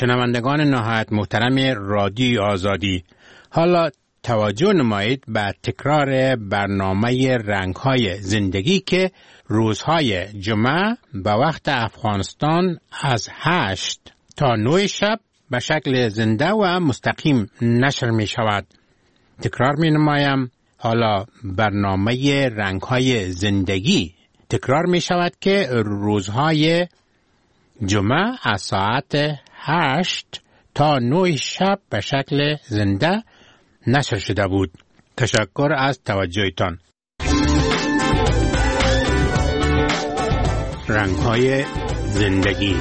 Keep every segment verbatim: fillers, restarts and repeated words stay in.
شنوندگان نهایت محترم رادیو آزادی، حالا توجه نمایید به تکرار برنامه رنگ‌های زندگی که روزهای جمعه به وقت افغانستان از هشت تا نه شب به شکل زنده و مستقیم نشر می شود. تکرار می نمایم، حالا برنامه رنگ‌های زندگی تکرار می شود که روزهای جمعه از ساعت هشت تا نه شب به شکل زنده نشر شده بود. تشکر از توجهتان. رنگ‌های زندگی.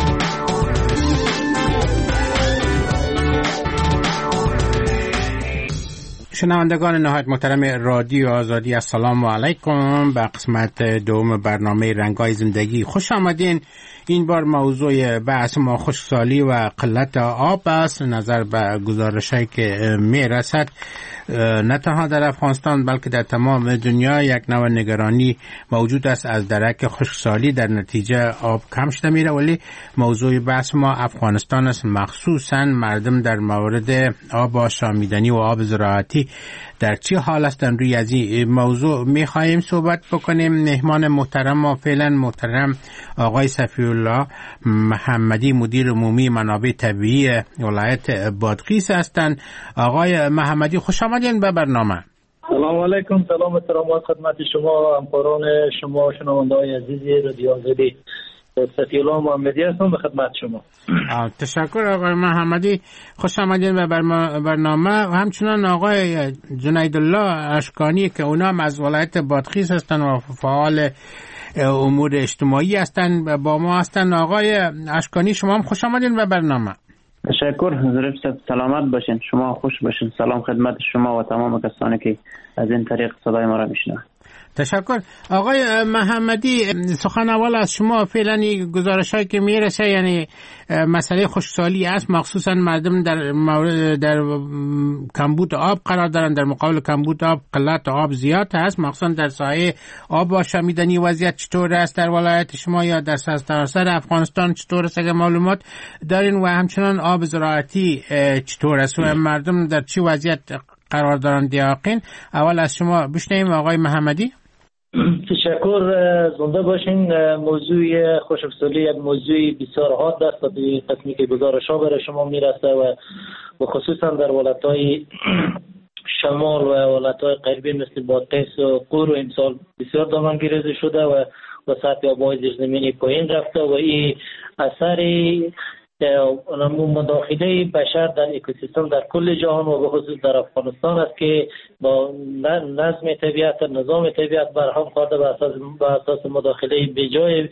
شنوندگان نهایت محترم رادیو آزادی، السلام علیکم. به قسمت دوم برنامه رنگ‌های زندگی خوش آمدین. این بار موضوع بحث ما خشکسالی و قلت آب است. نظر به گزارش‌هایی که می رسد نه تنها در افغانستان بلکه در تمام دنیا یک نوع نگرانی موجود است از درک خشکسالی در نتیجه آب کم شده میره، ولی موضوع بحث ما افغانستان است، مخصوصا مردم در مورد آب آشامیدنی و آب زراعتی در چه حال هستند. روی از این موضوع میخواهیم صحبت بکنیم. مهمان محترم ما فعلا محترم آقای صفی الله محمدی، مدیر عمومی منابع طبیعی ولایت بادغیس هستند. آقای محمدی خوش آمدین به برنامه. سلام علیکم. سلام و احترامات خدمت شما، همکاران شما، شنونده‌های عزیز رادیو آزادی. صفی الله محمدی هستم به خدمت شما. تشکر آقای محمدی، خوش آمدین به برنامه. همچنان آقای جنید الله اشکانی که اونام از ولایت بادغیس هستن و فعال امور اجتماعی هستن با ما هستن. آقای اشکانی شما هم خوش آمدین به برنامه. تشکر. حضور سلامت باشین، شما خوش باشین. سلام خدمت شما و تمام کسانی که از این طریق صدای ما را میشنوند. تشکر. آقای محمدی، سخن اول از شما. فعلا گزارش‌هایی که میرسه یعنی مسئله خشکسالی است، مخصوصا مردم در مورد در کمبود آب قرار دارند. در مقابل کمبود آب قلت آب زیاد است، مخصوصا در سایه آب آشامیدنی. وضعیت چطور است در ولایت شما یا در سراسر افغانستان چطور است اگه معلومات دارین؟ و همچنان آب زراعتی چطور است و مردم در چه وضعیت قرار دارند؟ یقین اول از شما بشنویم آقای محمدی. تشکر. زنده باشین. موضوع خشکسالی یک موضوع بسیار حاد است و به قسمی که گزارش‌ها برای شما میرسه و خصوصا در ولایت‌های شمال و ولایت‌های غربی مثل بادغیس و قور و امسال بسیار دامنگیری شده و و سطح آب‌های زیرزمینی پایین رفته و این اثر مداخله بشر در اکوسیستم در کل جهان و به خصوص در افغانستان است که با نظم طبیعت، نظام طبیعت برهم خورده به اساس به اساس مداخله بیجای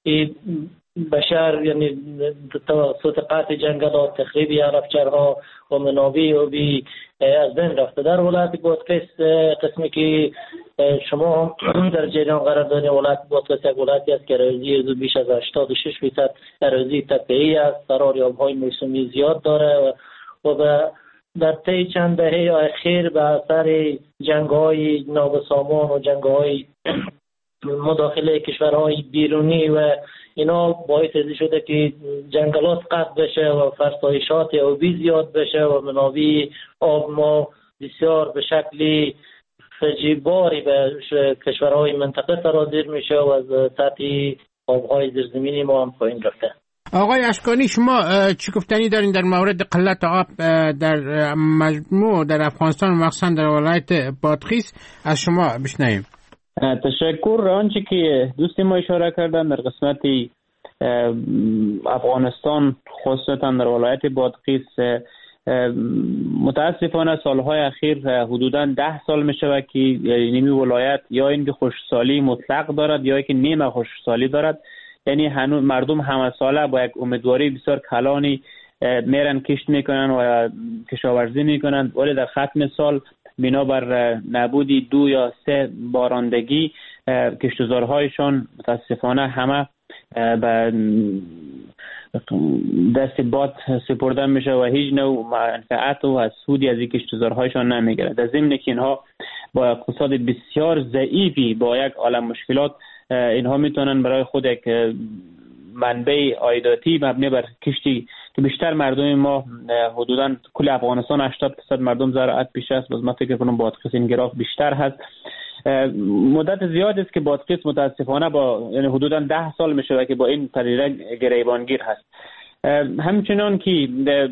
بشر، یعنی توسط قطع جنگلات، تخریب یارفچرها و منابع آبی از بین رفته. در ولایت بادغیس قسمی که شما در جریان قرار دارید، ولایت بادغیس یک ولایتی است که اراضی بیش از هشتاد و شش درصد اراضی تپه‌ای است، قرار آب‌های موسمی زیاد داره و در طی چند دهه اخیر به اثر جنگ‌های نابسامان و جنگ‌های مداخله کشورهای بیرونی و اینا باعث شده که جنگلات قطع بشه و فرسایشات آبی زیاد بشه و منابع آب ما بسیار به شکل فجیباری به کشورهای منطقه سرازیر میشه و از سطح آبهای زیرزمینی ما هم پایین رفته. آقای اشکانی شما چی گفتنی دارین در مورد قلت آب در مجموع در افغانستان و مخصوصا در ولایت بادغیس؟ از شما بشنویم. تشکر. آنچه که دوست ما اشاره کردن در قسمت افغانستان خصوصا در ولایت بادغیس، متاسفانه سالهای اخیر حدوداً ده سال می شود که نیمی ولایت یا اینکه خشکسالی مطلق دارد یا اینکه نیمه خشکسالی دارد. یعنی هنوز مردم همه ساله با یک امیدواری بسیار کلانی میرن کشت میکنن و کشاورزی میکنن، ولی در ختم سال بنابر نبودی دو یا سه بارندگی کشتزارهایشان متاسفانه همه به دست باد سپرده میشه و هیچ نوع منفعت و سودی از این کشتزارهایشان نمیگیره. در ضمن که اینها با اقتصاد بسیار ضعیفی با یک عالم مشکلات اینها میتونن برای خود یک منبع عایداتی مبنی بر کشتی که بیشتر مردم ما حدوداً کل افغانستان هشتاد درصد مردم زراعت پیشه است. باز من فکر کنم بادغیس این گراف بیشتر هست. مدت زیاد است که بادغیس متاسفانه با یعنی حدوداً ده سال میشه که با این پدیده گریبانگیر هست. همچنان که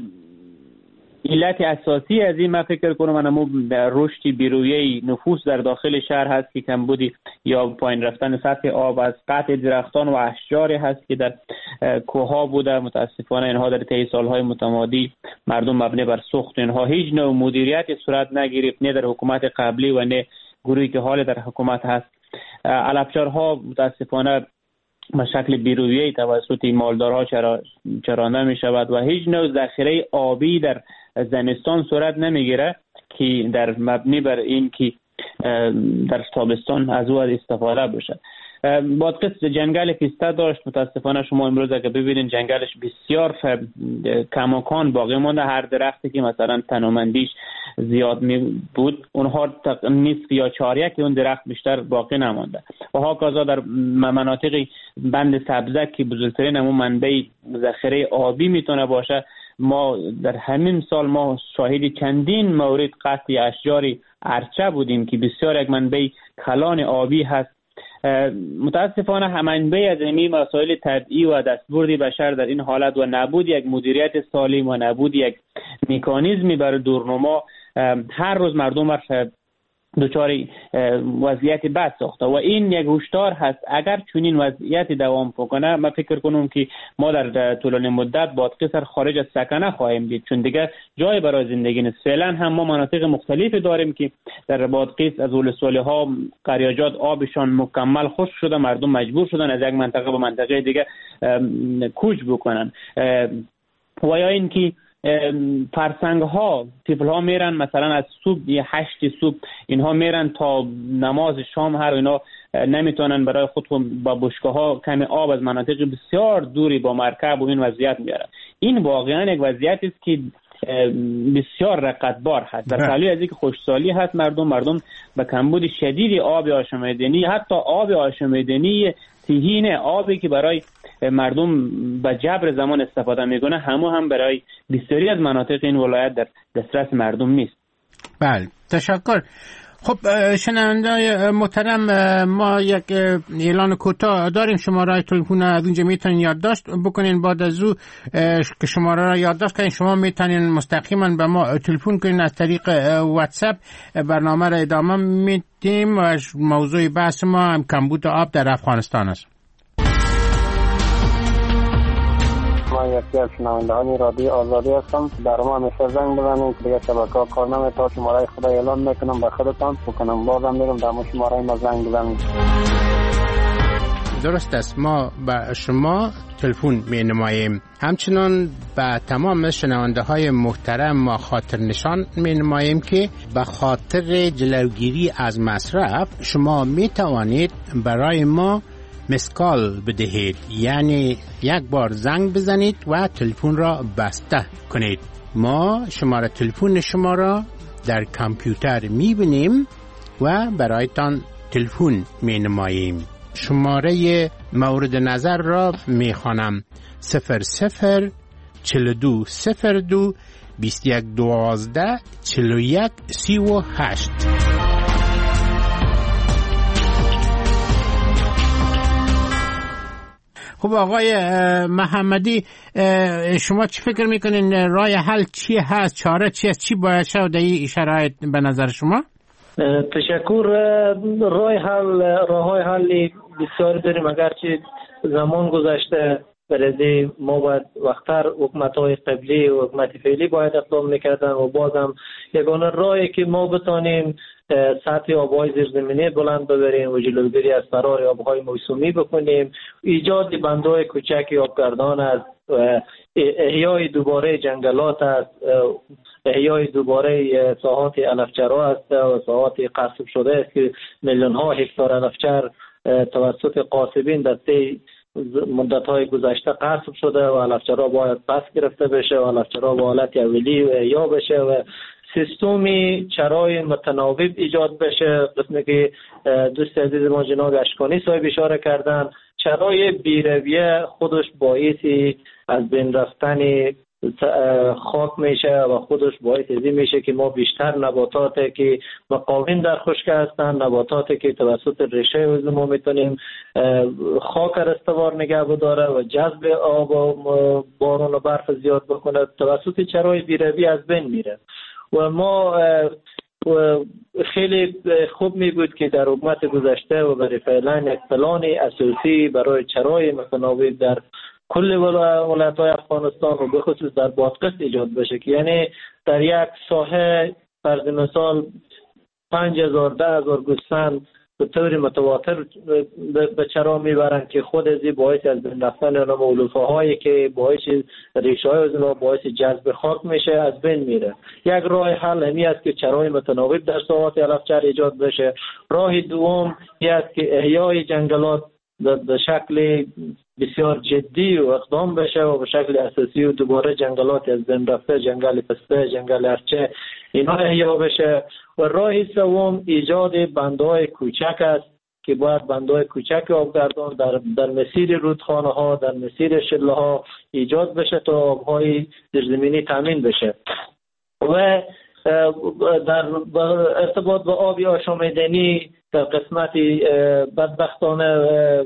علت اساسی از این من فکر کنم انمو رشد بیرویه نفوس در داخل شهر هست که کمبودی یا پایین رفتن سطح آب از قطع درختان و اشجار هست که در کوها بوده. متاسفانه اینها در طی سالهای متمادی مردم مبنی بر سوخت اینها هیچ نوع مدیریت صورت نگرفت، نه در حکومت قبلی و نه گروهی که حال در حکومت هست. علفچارها متاسفانه به شکل بیرویه توسط مالدارها چرانده می شود و هیچ نوع ذخیره آبی در زمستان صورت نمیگیره که در مبنی بر این که در تابستان از او استفاده بشه. بادغیس جنگل پیسته داشت، متاسفانه شما امروز اگه ببینید جنگلش بسیار کماکان باقی مانده. هر درختی که مثلا تنومندیش زیاد می بود اونها نصف یا چهاریک اون درخت بیشتر باقی نمانده و هاکازا در مناطق بند سبزه که بزرگترین همون منبع ذخیره آبی میتونه باشه. ما در همین سال ما شاهد چندین مورد قطع اشجار ارچه بودیم که بسیار یک منبع کلان آبی هست. متاسفانه منبع از این مسائل طبیعی و دستبرد بشر در این حالت و نبود یک مدیریت سالم و نبود یک مکانیزمی برای دورنما هر روز مردم را دچار وضعیت بد ساخته و این یک هشدار هست. اگر چنین وضعیت دوام کنه من فکر کنم که ما در طولانی مدت بادغیس خارج از سکنه خواهیم دید، چون دیگه جای برای زندگی نیست. فعلا هم ما مناطق مختلفی داریم که در بادغیس از اولسوالی ها قریاجات آبشان مکمل خشک شده، مردم مجبور شدن از یک منطقه به منطقه دیگه کوچ بکنن و یا اینکه فرسنگ ها طفل ها میرن مثلا از صبح هشت صبح اینها میرن تا نماز شام هر اینا نمیتونن برای خود با بشکه ها کمی آب از مناطق بسیار دوری با مرکب و این وضعیت میارن. این واقعا یک وضعیت است که بسیار رقتبار هست. در حالی از اینکه خشکسالی هست مردم مردم به کمبود شدید آب آشامیدنی، حتی آب آشامیدنی تهین آبی که برای مردم به جبر زمان استفاده میکنه همو هم برای بسیاری از مناطق این ولایت در دسترس مردم نیست. بله تشکر. خب شنونده‌های محترم، ما یک اعلان کوتاه داریم. شماره تلفن از اینجا میتونین یادداشت بکنین. بعد از او که شماره را یادداشت کنین شما میتونین مستقیما به ما تلفن کنین از طریق واتساپ. برنامه را ادامه میدیم و موضوع بحث ما هم کمبود آب در افغانستان است. من یکی از شنوندهان رادیو آزادی هستم. در ما همیشه زنگ بزنید که دیگه شبکه‌ها کار نمی‌کنه. شماره خدا اعلان میکنم به خودتان بکنم بازم میرم در ما شماره ما زنگ بزنید. درست است، ما به شما تلفن می نماییم. همچنان به تمام شنونده های محترم ما خاطر نشان می نماییم که به خاطر جلوگیری از مصرف شما می توانید برای ما مسکال بدهید، یعنی یک بار زنگ بزنید و تلفن را بسته کنید. ما شماره تلفن شما را در کامپیوتر می بینیم و برایتان تلفن می نماییم. شماره مورد نظر را می خوانم: صفر صفر چل دو صفر دو بیست یک دوازده چل و یک سی و هشت. خب آقای محمدی، شما چی فکر میکنین راه حل چی هست؟ چاره چی است؟ چی باید شود در این شرایط به نظر شما؟ تشکر. راه حل راه های حل بسیار داریم، اگرچه زمان گذشته برای ما باید وقتر حکومت های قبلی و حکومت فعلی باید اقدام میکردن و بازم یگانه راهی که ما بتانیم سطح آبهای زیرزمینی بلند ببریم و جلوگیری از فرار آبهای موسمی بکنیم، ایجاد بندهای کوچکی آبگردان است، احیای دوباره جنگلات است، احیای دوباره ساحات علفچرها است و ساحات قصب شده است که میلیون ها هکتار علفچر توسط قاصبین در طی مدت‌های گذشته قصب شده و علفچرها باید پس گرفته بشه و علفچرها به حالت اولی و احیا بشه و سیستمی چرای متناوب ایجاد بشه. قسمی که دوست عزیز ما جناب اشکانی صاحب اشاره کردن، چرای بیرویه خودش باعثی از بین رفتن خاک میشه و خودش باعث ازی میشه که ما بیشتر نباتاتی که مقاوم در خشکی هستند، نباتاتی که توسط ریشه عضو ما میتونیم خاک را استوار نگه بداره و جذب آب و باران و برف زیاد بکنه، توسط چرای بیروی از بین میره. و ما و خیلی خوب می بود که در حکومت گذشته و برای فعلا یک پلان اساسی برای چرای متناوب در کل ولایت‌های افغانستان و به خصوص در بادغیس ایجاد بشه، که یعنی در یک ساحه فرض مثال پنج هزار ده هزار گوسفند به طور متواتر به چرا میبرند که خود ازی باعث از بین رفتن اونم علوفه هایی که باعث ریشه های از اونها باعث جذب خاک میشه از بین میره. یک راه حل همی است که چرای متناوب در ساحات علفچر ایجاد بشه. راه دوم این است که احیای جنگلات به شکل بسیار جدی و اقدام بشه و به شکل اساسی و دوباره جنگلات از بین رفته، جنگل پسته، جنگل ارچه، اینا احیا بشه. و راه سوم ایجاد بندهای کوچک است که باید بندهای کوچک آبگردان در در مسیر رودخانه ها، در مسیر شله ها ایجاد بشه تا آبهای زیرزمینی تامین بشه. و در ارتباط با آبی آشامیدنی در قسمت بدبختانه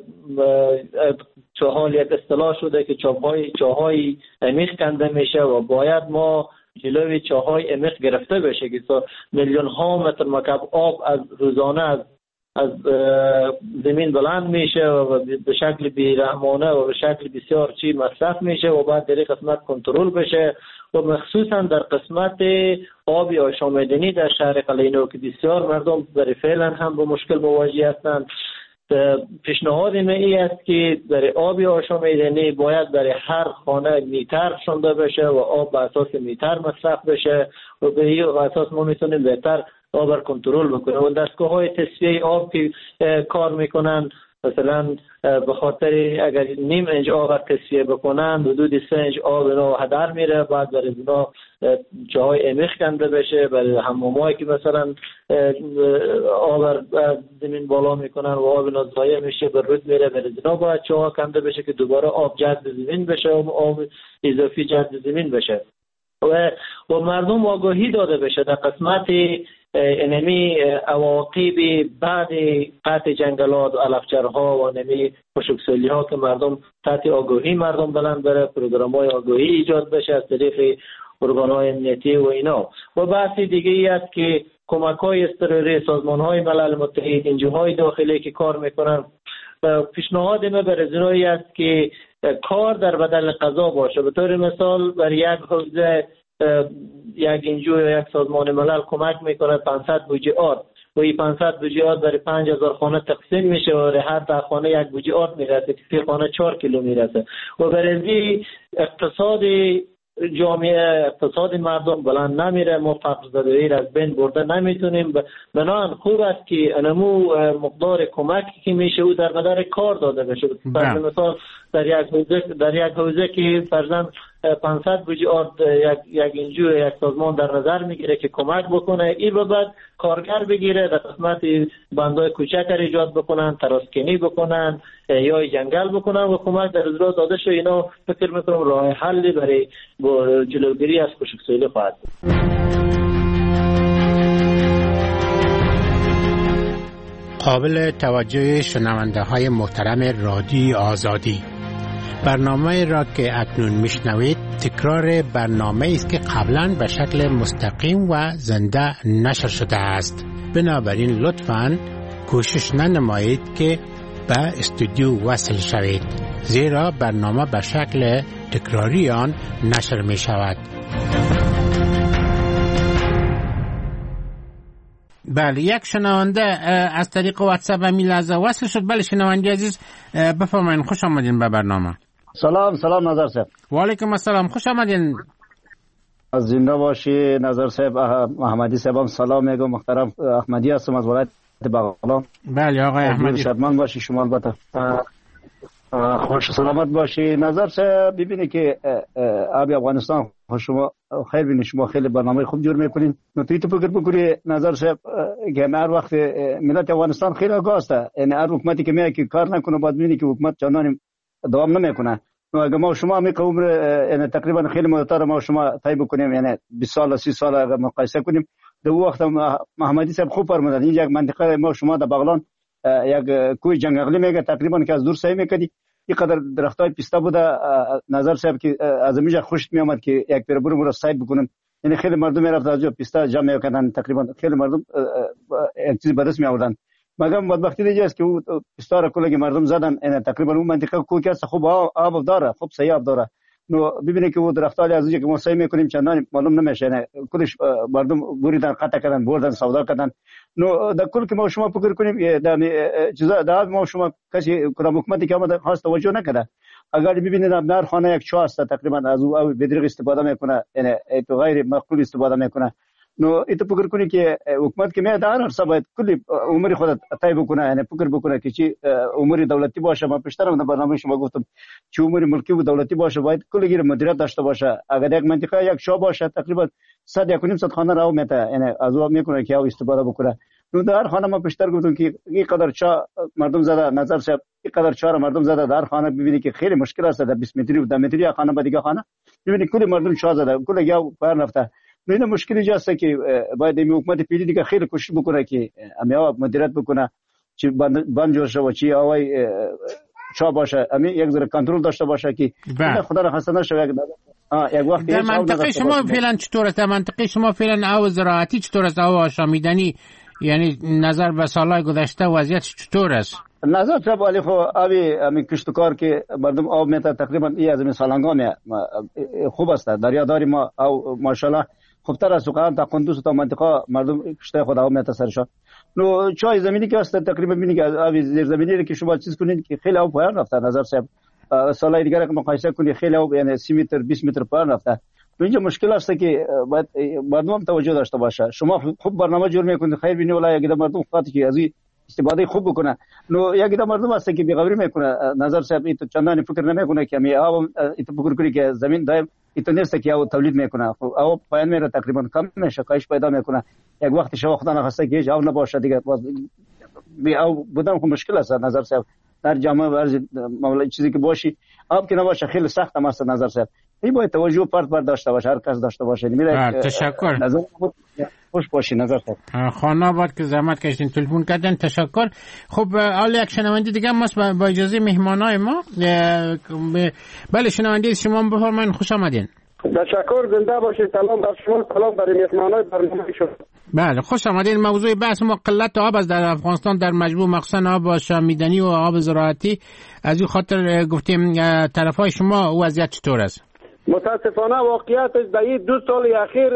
چاهال یک اصطلاح شده که چاهای چاهای عمیق کنده میشه و باید ما جلوی چاهای عمیق گرفته بشه که میلیون ها متر مکعب آب از روزانه از از زمین بلند میشه و به شکل بیرحمانه و به شکل بسیار چی مصرف میشه و بعد در قسمت کنترل بشه. و مخصوصا در قسمت آبی آشامیدنی در شهر قلعه‌نو که بسیار مردم برای فعلا هم با مشکل مواجه هستند، پیشنهاد من این است که در آبی آشامیدنی باید برای هر خانه میتر شونده بشه و آب به اساس میتر مصرف بشه و به این اساس ما میتونیم بهتر آب را کنترل بکنیم. و دستگاه های تصفیه آب که کار میکنن مثلا به خاطر اگر نیم انچ آب را تصفیه بکنن حدود سه انچ آب اینا هدر میره، بعد برای اینا جاهای عمیق کنده بشه، برای حمامایی که مثلا آب از زمین بالا میکنن و آب اینا ضایع میشه به رود میره، برای اینا باید جاها کنده بشه که دوباره آب جذب زمین بشه و آب اضافی جذب زمین بشه. و و مردم آگاهی داده بشه در قسمت انمی عواقب بعد قطع جنگلات و علفچرها و نمی خشکسالی ها که مردم تحت آگاهی مردم بلند بره، پروگرام های آگاهی ایجاد بشه از طریق ارگان های امنیتی و اینا. و بحث دیگه ای است که کمک های اضطراری سازمان های ملل متحد، انجیوهای داخلی که کار میکنن، پیشنهاد ما بر ازرایی است که کار در بدل قضا باشه. به طور مثال بر یک حوزه یک انجیو یا یک سازمان ملل کمک میکنه پانصد بوجه آرد و این پانصد بوجه آرد برای پنج هزار خانه تقسیم میشه و هر ده خانه یک بوجه آرد میرسه که فی خانه چهار کیلو میرسه و برای اقتصاد جامعه، اقتصاد مردم بلند نمیره، ما فقر زدگی را از بین برده نمیتونیم. بنابراین خوب است که انمو مقدار کمک که میشه او در قدر کار داده بشه. مثلا در یک حوزه در یک حوزه که فرضاً پانصد بوجه آرد یک یک انجیو یک سازمان در نظر میگیره که کمک بکنه، این به بعد کارگر بگیره در قسمت بندای کوچک را ایجاد بکنن، تراسکنی بکنن یا جنگل بکنن و کمک در اجرا داده شه. اینا فکر میکنم راه حلی برای جلوگیری از خشکسالی خواهد بود. قابل توجه شنونده های محترم رادیو آزادی، برنامه را که اکنون میشنوید تکرار برنامه است که قبلا به شکل مستقیم و زنده نشر شده است. بنابراین لطفاً کوشش ننمایید که به استودیو وصل شوید، زیرا برنامه به شکل تکراری آن نشر می شود. بله، یک شنونده از طریق واتساپ همین لحظه وصل شد. بله شنونده عزیز بفرمایید، خوش آمدین به برنامه. سلام سلام نظر صاحب. و علیکم السلام، خوش آمدین. از زنده باشی نظر صاحب. محمدی صاحبم سلام میگم. محترم احمدی هستم از ولایت بغلان. بله آقای احمدی، شادمان باشی شما. البته خوش سلامت باشی نظر صاحب. ببینید که آب افغانستان شما خیر بینید، شما خیلی برنامه خوب جور میکنین. نتیجه تو فکر بکنی نظر صاحب که هر وقت ملت افغانستان خیلی آگاه است، یعنی هر حکومتی که میاد که کار نکنه بعد میبینی که حکومت چندان دوام نمیکنه نو اگه ما شما می عمر یعنی تقریبا خیلی مدتر ما شما طی بکنیم، یعنی بیست سال سی سال اگه مقایسه کنیم، در وقت محمدی صاحب خوب فرمودن این یک منطقه ما شما در بغلان یک کوی جنگلی میگه تقریبا که از دور سعی میکردی اینقدر درختای پیسته بوده. نظر صاحب که از اینجا خوشت میامد که یک پیر برو برو سعی بکنن، یعنی خیلی مردم میرفت از پیسته جمع میکردن، تقریبا خیلی مردم یک چیز به دست میآوردن. مگر بدبختی دیگه است که او پیسته را کلی مردم زدن، یعنی تقریبا اون منطقه کوی که خوب آب داره، خوب سعی آب داره. نو ببینید که او درختای از اینجا که ما سعی میکنیم چندان معلوم نمیشه، یعنی کلش مردم بریدن، قطع کردن، بردن، سودا کردن. نو در کل که ما شما فکر کنیم در چیزا در ما شما کسی کدام حکومتی که آمده خاص توجه نکرده. اگر ببینید در خانه یک چاه است تقریبا از او بدریغ استفاده میکنه، یعنی تو غیر معقول استفاده میکنه. نو ایت فکر کنید که حکومت که میاد هر سبب باید کلی عمر خود طی بکنه، یعنی فکر بکنه که چی عمر دولتی باشه. ما پیشتر در برنامه شما گفتم چه عمر ملکی و دولتی باشه، باید کلی گیر مدیریت داشته باشه. اگر یک منطقه یک چاه باشه تقریبا صد یک و نیم صد خانه راو میته، یعنی از او میکنه که او استفاده بکنه. نو در خانه ما پیشتر گفتم که این قدر چاه مردم زده، نظر صاحب این قدر چاه مردم زده در خانه، ببینید که خیلی مشکل است در بیست متری و ده متری خانه با دیگه خانه، ببینید کلی مردم چاه زده، کلی یا پر رفته. نو این مشکلی جاست که باید این حکومت پیری دیگه خیلی کوشش بکنه که امیاب مدیریت بکنه، چی بند جوشه و چی آوای چا باشه، امی یک ذره کنترل داشته باشه که خدا را خسته نشه. یک یک وقت در منطقه شما فعلا چطور است؟ در منطقه شما فعلا او زراعتی چطور است؟ او آشامیدنی، یعنی نظر به سالهای گذشته وضعیت چطور است؟ نظر طب علی خو آبی امی کشتکار که مردم آب میته تقریبا این از این سالنگا می خوب است. دریاداری ما او ماشاءالله خوبتر از سوقان تا قندوز تا منطقه مردم کشته خود آب میته سرشان. نو چای زمینی که است تقریبا ببینید که آب زیر زمینی که شما چیز کنید که خیلی آب پایان رفته. نظر صاحب سالهای دیگر که مقایسه کنید خیلی آب یعنی سی متر بیست متر پایان رفته. اینجا مشکل است که باید مردم توجه داشته باشه. شما خوب برنامه جور میکنید خیر بینی ولی اگه مردم خاطر که از استفاده خوب بکنه. نو یک دم مردم است که بی‌خبری میکنه. نظر صاحب ایت چندانی فکر نمیکنه که می آب ایت فکر کنه که زمین دایم ایت نیست که او تولید میکنه. او پایان میره تقریبا کم میشه، کاهش پیدا میکنه. یک وقت شما خدا نخواسته که آب نباشه دیگه بی او بودن خو مشکل است. نظر صاحب در جامعه ورز معامله چیزی که باشی آب که نباشه خیلی سخت است. نظر صاحب این باید توجه پرت پرت داشته باشه، هر کس داشته باشه. میره تشکر. نظر خوش باشی. نظر صاحب خانه آباد که زحمت کشیدین تلفن کردن، تشکر. خب حالا یک شنونده دیگه ماست با اجازه مهمانای ما. بله شنونده شما بفرمایید، خوش آمدین. تشکر، زنده باشید. سلام بر شما، سلام برای مهمانای برنامه شما. بله خوش آمدین. موضوع بحث ما قلت آب است در افغانستان در مجموع، مخصوصا آب آشامیدنی و آب زراعتی. از این خاطر گفتیم طرفای شما وضعیت چطور است؟ متاسفانه واقعیت در این دو سال اخیر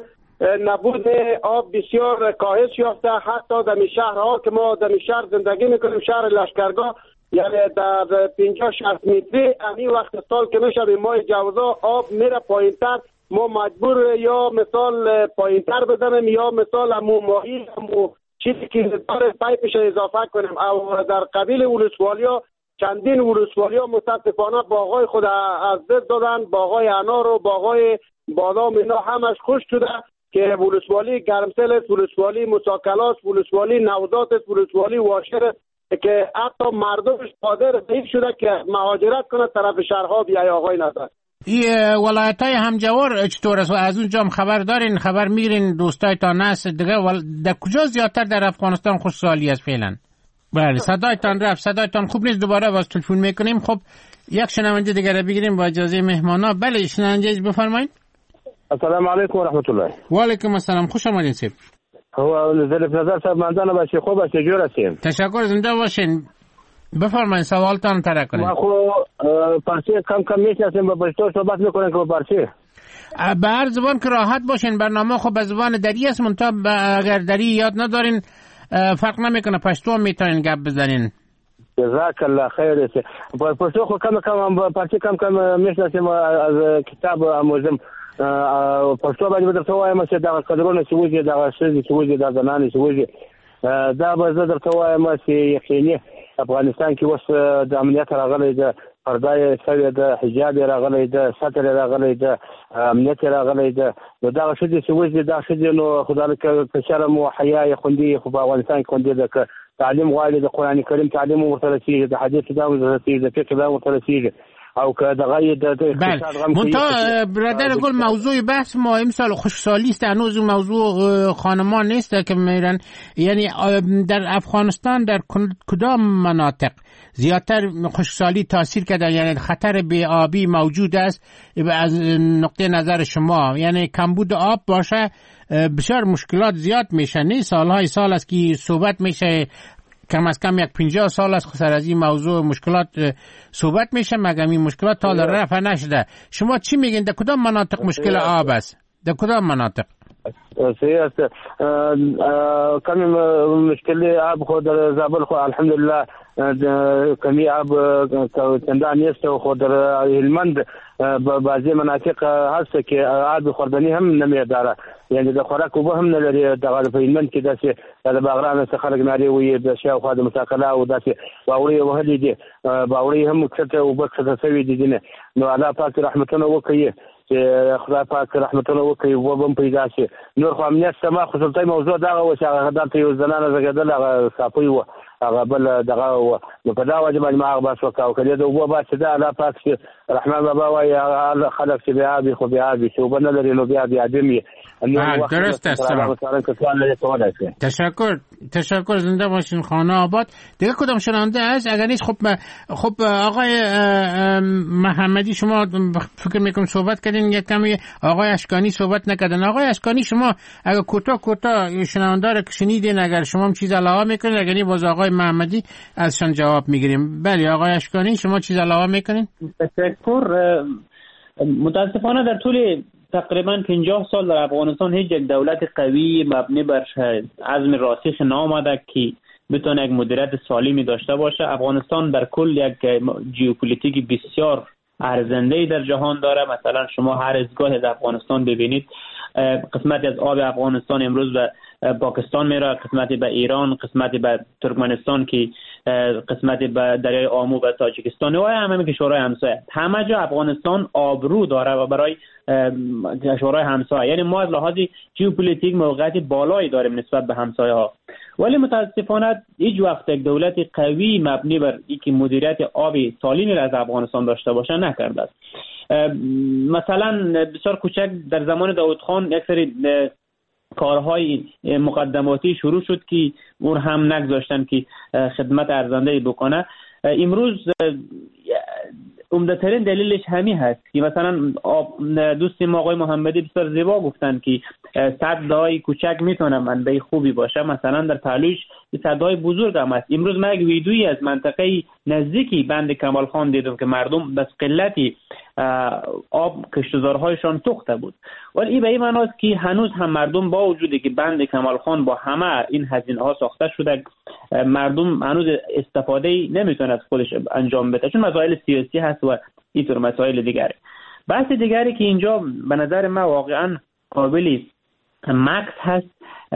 نبود آب بسیار کاهش یافته. حتی در شهرها که ما در شهر زندگی میکنیم، شهر لشکرگاه، یعنی در پنجاه شصت متری همین وقت سال که میشه به ماه جوزا آب میره پایینتر، ما مجبور یا مثال پایینتر بزنیم یا مثال همو ماهی همو چیزی که داره پایپش اضافه کنیم. او در قبیل ولسوالیا چندین ولسوالیا متاسفانه باغای خود از دست دادن، باغای انار و باغای بادام اینا همش خشک شده که ولسوالی گرمسل است، ولسوالی مساکلات، ولسوالی نوزات است، ولسوالی واشر است که حتی مردمش قادر ضعیف شده که مهاجرت کنه طرف شهرها بیای. آقای نظر این ولایت‌های همجوار چطور است؟ از اونجا هم خبر دارین؟ خبر میگیرین دوستایتان هست دیگه؟ در کجا زیادتر در افغانستان خوشحالی است فعلا؟ بله صدایتان رفت، صدایتان خوب نیست، دوباره باز تلفن میکنیم. خب یک شنونده دیگه رو بگیریم با اجازه مهمانا. بله شنونده بفرمایید. السلام علیکم و رحمت الله. و علیکم السلام، خوش آمدین سید. هو نزل نظر صاحب منځنه باشي، خوب است، جوړ است. تشکر، زنده باشین. بفرمایید سوالتان طرح کنید. ما خو پارسی کم کم میشناسیم، با پشتو صحبت میکنن که با پارسی به هر زبان که راحت باشین. برنامه خب به زبان دری است، منتها اگر دری یاد ندارین فرق نمیکنه، پشتو هم میتونین گپ بزنین. جزاک الله خیر. پشتو خو کم کم پارسی کم کم میشناسیم، از کتاب آموزم. پښتو باندې درته وایم چې دا قدرونه چې وځي دا شې چې وځي دا زنانه چې وځي دا به زه درته وایم چې یقیني افغانستان کې اوس د امنیت راغلی ده، پردای سوی ده، حجاب راغلی ده، ستر راغلی ده، امنیت راغلی ده. نو دا شې چې وځي دا شې نو خدای که شرم او حیا خوندي خو په افغانستان کې خوندي ده. که تعلیم غواړي د قران کریم تعلیم ورته رسیږي، د حدیث دا ورته رسیږي، د فقه دا ورته رسیږي. او که دغه د اقتصاد غم کوي. برادر گل موضوع بحث ما امسال خوشسالی است، هنوز موضوع خانمان نیست که میرن. یعنی در افغانستان در کدام مناطق زیادتر خشکسالی تاثیر کرده؟ یعنی خطر بی‌آبی موجود است از نقطه نظر شما؟ یعنی کمبود آب باشه بسیار مشکلات زیاد میشه. نه سالهای سال است که صحبت میشه، کم از کم یک پنجاه سال است سر از این موضوع مشکلات صحبت میشه، مگر این مشکلات تا در رفع نشده. شما چی میگین در کدام مناطق مشکل آب است؟ در کدام مناطق؟ صحیح است. کمی مشکل آب خود در زابل خود الحمدلله کمی آب چندان نیست و خود در هلمند بعضی مناطق هست که آب خوردنی هم نمیداره، یعنی د خوراک اوبه هم نه لري. دغه په هلمند کې داسې د باغران څخه خلک نارې وي د شاوخوا د مساقله او داسې باورې وهلې دي، باورې هم کښته اوبه کښته شوي دي نه. نو الله پاک رحمتونه وکړي چې خدای پاک رحمتونه وکړي اوبه هم پیدا شي. نور خو امنیت سما خصوصي موضوع دغه و چې هغه دلته یو زنانه زګېدل هغه صافي و هغه بل دغه و. نو په دا وجه باندې ما هغه بحث وکړ او کله د اوبه بحث ده الله پاک چې رحمان بابا وایي خلک چې بیا آبي خو بیا آبي چې اوبه نه لري نو بیا بیا آدم یې. درست است. تشکر تشکر. زنده باشین خانه آباد. دیگه کدام شنونده هست؟ اگر نیست خب خب آقای محمدی شما فکر میکنم صحبت کردین، یک کمی آقای اشکانی صحبت نکردن. آقای اشکانی شما اگر کوتاه کوتاه شنونده رو شنیدین، اگر شما هم چیز علاوه میکنین، اگر nie باز آقای محمدی ازشان جواب میگیریم. بله آقای اشکانی شما چیز علاوه میکنین؟ تشکر. متاسفانه در طول تقریبا پنجاه سال در افغانستان هیچ یک دولت قوی مبنی بر عزم راسخ نامده که بتونه یک مدیریت سالمی داشته باشه. افغانستان در کل یک ژئوپلیتیک بسیار ارزنده در جهان داره. مثلا شما هر ازگاه در افغانستان ببینید قسمتی از آب افغانستان امروز به پاکستان میره، قسمتی به ایران، قسمتی به ترکمنستان که قسمتی به دریای آمو و تاجیکستان و همه کشورهای همسایه. همه جا افغانستان آبرو داره و برای کشورهای همسایه، یعنی ما از لحاظ ژئوپلیتیک موقعیت بالایی داریم نسبت به همسایه ها. ولی متاسفانه هیچ وقت یک دولت قوی مبنی بر اینکه مدیریت آبی سالمی را از افغانستان داشته باشه نکرده است. مثلا بسیار کوچک در زمان داود خان یک سری کارهای مقدماتی شروع شد که اون هم نگذاشتن که خدمت ارزنده بکنه. امروز عمده‌ترین دلیلش همین هست که مثلا دوست ما آقای محمدی بسیار زیبا گفتن که سدهای کوچک میتونه منبع خوبی باشه. مثلا در پهلوش سدهای بزرگ هم هست. امروز من یک ویدیویی از منطقه نزدیکی بند کمال خان دیدم که مردم بس قلتی آب کشتزارهایشان تخته بود. ولی این به این معناست که هنوز هم مردم با وجودی که بند کمال خان با همه این هزینه ها ساخته شده، مردم هنوز استفاده نمیتونه از خودش انجام بده، چون مسائل سیاسی هست و اینطور مسائل دیگری. بحث دیگری که اینجا به نظر من واقعا قابل مکس هست،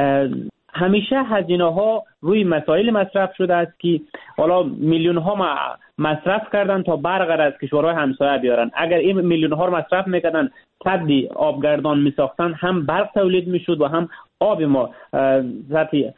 همیشه هزینه ها روی مسائل مصرف شده است که حالا میلیون ها مصرف کردن تا برق از کشورهای همسایه بیارن. اگر این میلیون ها رو مصرف میکردن سدی آبگردان میساختن، هم برق تولید میشد و هم آب ما ذاتی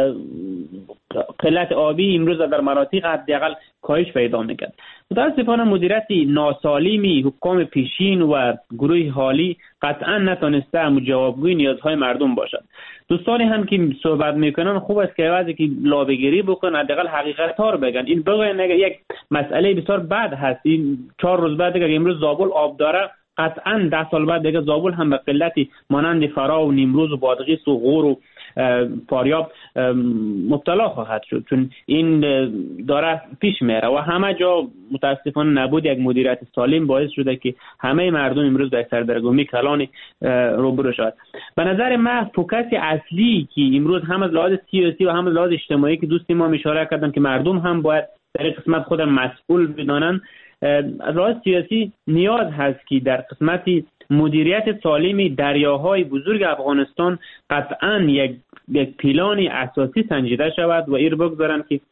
قلت آبی امروز در مناطق حداقل کاهش پیدا میکرد. متاسفانه مدیریت ناسالمی حکام پیشین و گروه حالی قطعا نتونسته جوابگوی نیازهای مردم باشد. دوستانی هم که صحبت میکنن خوب است که عوضی که لابه‌گیری بکنن، حداقل حقیقت ها رو بگن. این بگوین اگر یک مسئله بسیار بد هست، این چهار روز بعد اگر امروز زابل آب داره، قطعا ده سال بعد دیگه زابل هم به قلتی مانند فرا و نیمروز و بادغیس و غور و فاریاب مبتلا خواهد شد، چون این داره پیش میره و همه جا متاسفانه نبود یک مدیریت سالم باعث شده که همه مردم امروز در سردرگمی کلان روبرو شد. به نظر من فوکس اصلی که امروز هم از لحاظ سیاسی و هم از لحاظ اجتماعی که دوستی ما اشاره کردن که مردم هم باید در قسمت خود مسئول بدانن، از لحاظ سیاسی نیاز هست که در قسمت مدیریت سالمی دریاهای بزرگ افغانستان قطعا یک یک پیلان اساسی سنجیده شود و ایر بگذارن که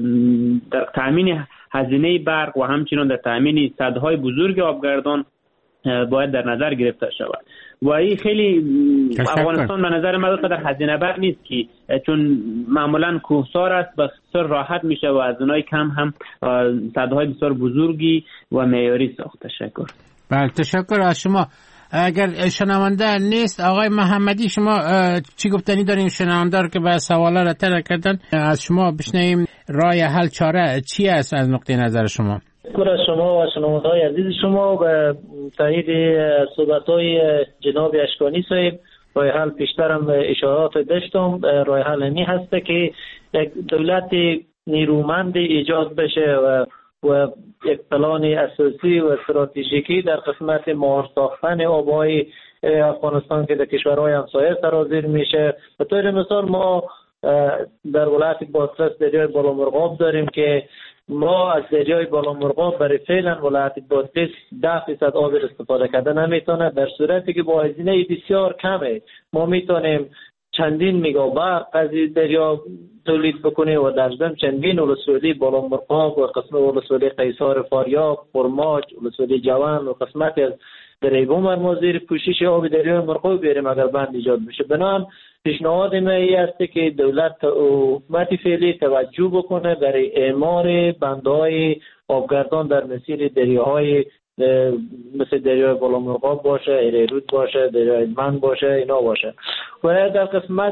در تامین هزینه برق و همچنین در تامین سدهای بزرگ آبگردان باید در نظر گرفته شود و این خیلی افغانستان به نظر من در هزینه بر نیست که چون معمولا کوهسار است بسیار راحت میشه و از اونای کم هم سدهای بسیار بزرگی و معیاری ساخته. تشکر. بله تشکر از شما. اگر شنونده نیست آقای محمدی شما چی گفتنی دارین شنونده رو که به سوالا را طرح کردن از شما بشنویم راه حل چاره چی است از نقطه نظر شما؟ شکر از شما و شنونده‌های عزیز شما به تایید صحبت‌های جناب اشکانی صاحب. راه حل پیشترم اشارات داشتم. راه حل این هست که یک دولت نیرومند ایجاد بشه و و یک پلان اساسی و استراتژیکی در قسمت مهار ساختن آبهای افغانستان که در کشورهای همسایه سرازیر میشه. به طور مثال ما در ولایت بادغیس دریای بالامرغاب داریم که ما از دریای بالامرغاب برای فعلا ولایت بادغیس ده فیصد آب استفاده کرده نمیتونه، در صورتی که با هزینه بسیار کمه ما میتونیم چندین میگاوات از دریا تولید بکنه و در ضمن چندین ولسوالی بالامرغاب و قسم ولسوالی قیصار فاریاب، خرماج، ولسوالی جوان و قسمت از دریبوم ما زیر پوشش آب دریای مرغاب بیاریم اگر بند ایجاد بشه. بنابراین پیشنهاد من این است که دولت و حکومت فعلی توجه بکنه برای اعمار بندهای آبگردان در مسیر دریاهای مثل دریای بالامرغاب باشه، ایرود باشه، دریای من باشه، اینا باشه و در قسمت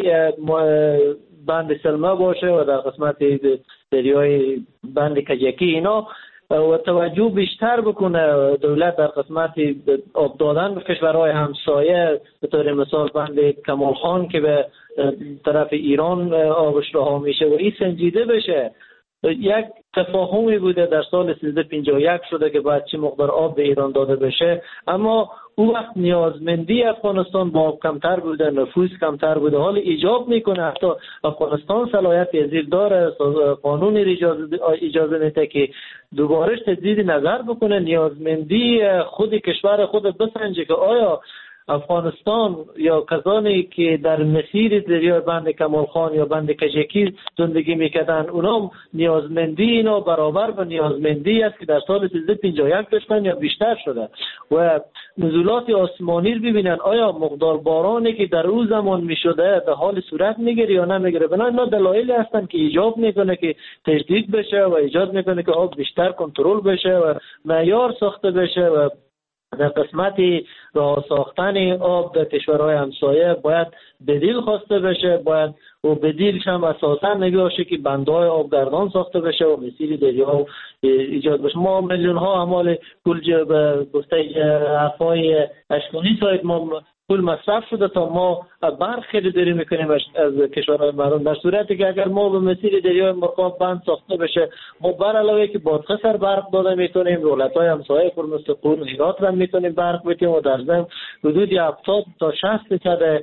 بند سلمه باشه و در قسمت دریای بند کجکی اینا و توجه بیشتر بکنه دولت در قسمت آب دادن به کشورهای همسایه. به طور مثال بند کمال خان که به طرف ایران آبش رها میشه و این سنجیده بشه. یک تفاهمی بوده در سال سیزده پنجاه و یک شده که باید چه مقدار آب به ایران داده بشه، اما او وقت نیازمندی افغانستان با آب کمتر بوده، نفوس کمتر بوده. حال ایجاب میکنه حتی افغانستان صلاحیت پذیر داره، قانون اجازه اجازه میده که دوباره تجدید نظر بکنه نیازمندی خود کشور خود بسنجه که آیا افغانستان یا کسانی که در مسیر دریای بند کمال خان یا بند کجکی زندگی میکردن اونا نیازمندی اینا برابر با نیازمندی است که در سال سیزده پنجاه و یک داشتن یا بیشتر شده و نزولات آسمانی رو ببینن آیا مقدار بارانی که در اون زمان میشده به حال صورت میگیره یا نمیگیره. بنابراین اینا دلایلی هستن که ایجاب میکنه که تجدید بشه و ایجاد میکنه که آب بیشتر کنترل بشه و معیار ساخته بشه و در قسمت راه ساختن آب در کشورهای همسایه باید بدیل خواسته بشه، باید و بدیلش هم اساسا نگاشه که بندهای آبگردان ساخته بشه و مسیر دریا ایجاد بشه. ما میلیون ها اموال پول به گفته حرفای اشکانی صاحب ما پول مصرف شده تا ما برق خیلی داری میکنیم از کشورهای مردم، در صورتی که اگر ما به مسیر دریای مرغاب بند ساخته بشه ما بر علاوه که بادغیس سر برق داده میتونیم دولت‌های همسایه پر مثل قون هرات را میتونیم برق بدیم و در ضمن حدود هفتاد تا شصت درصد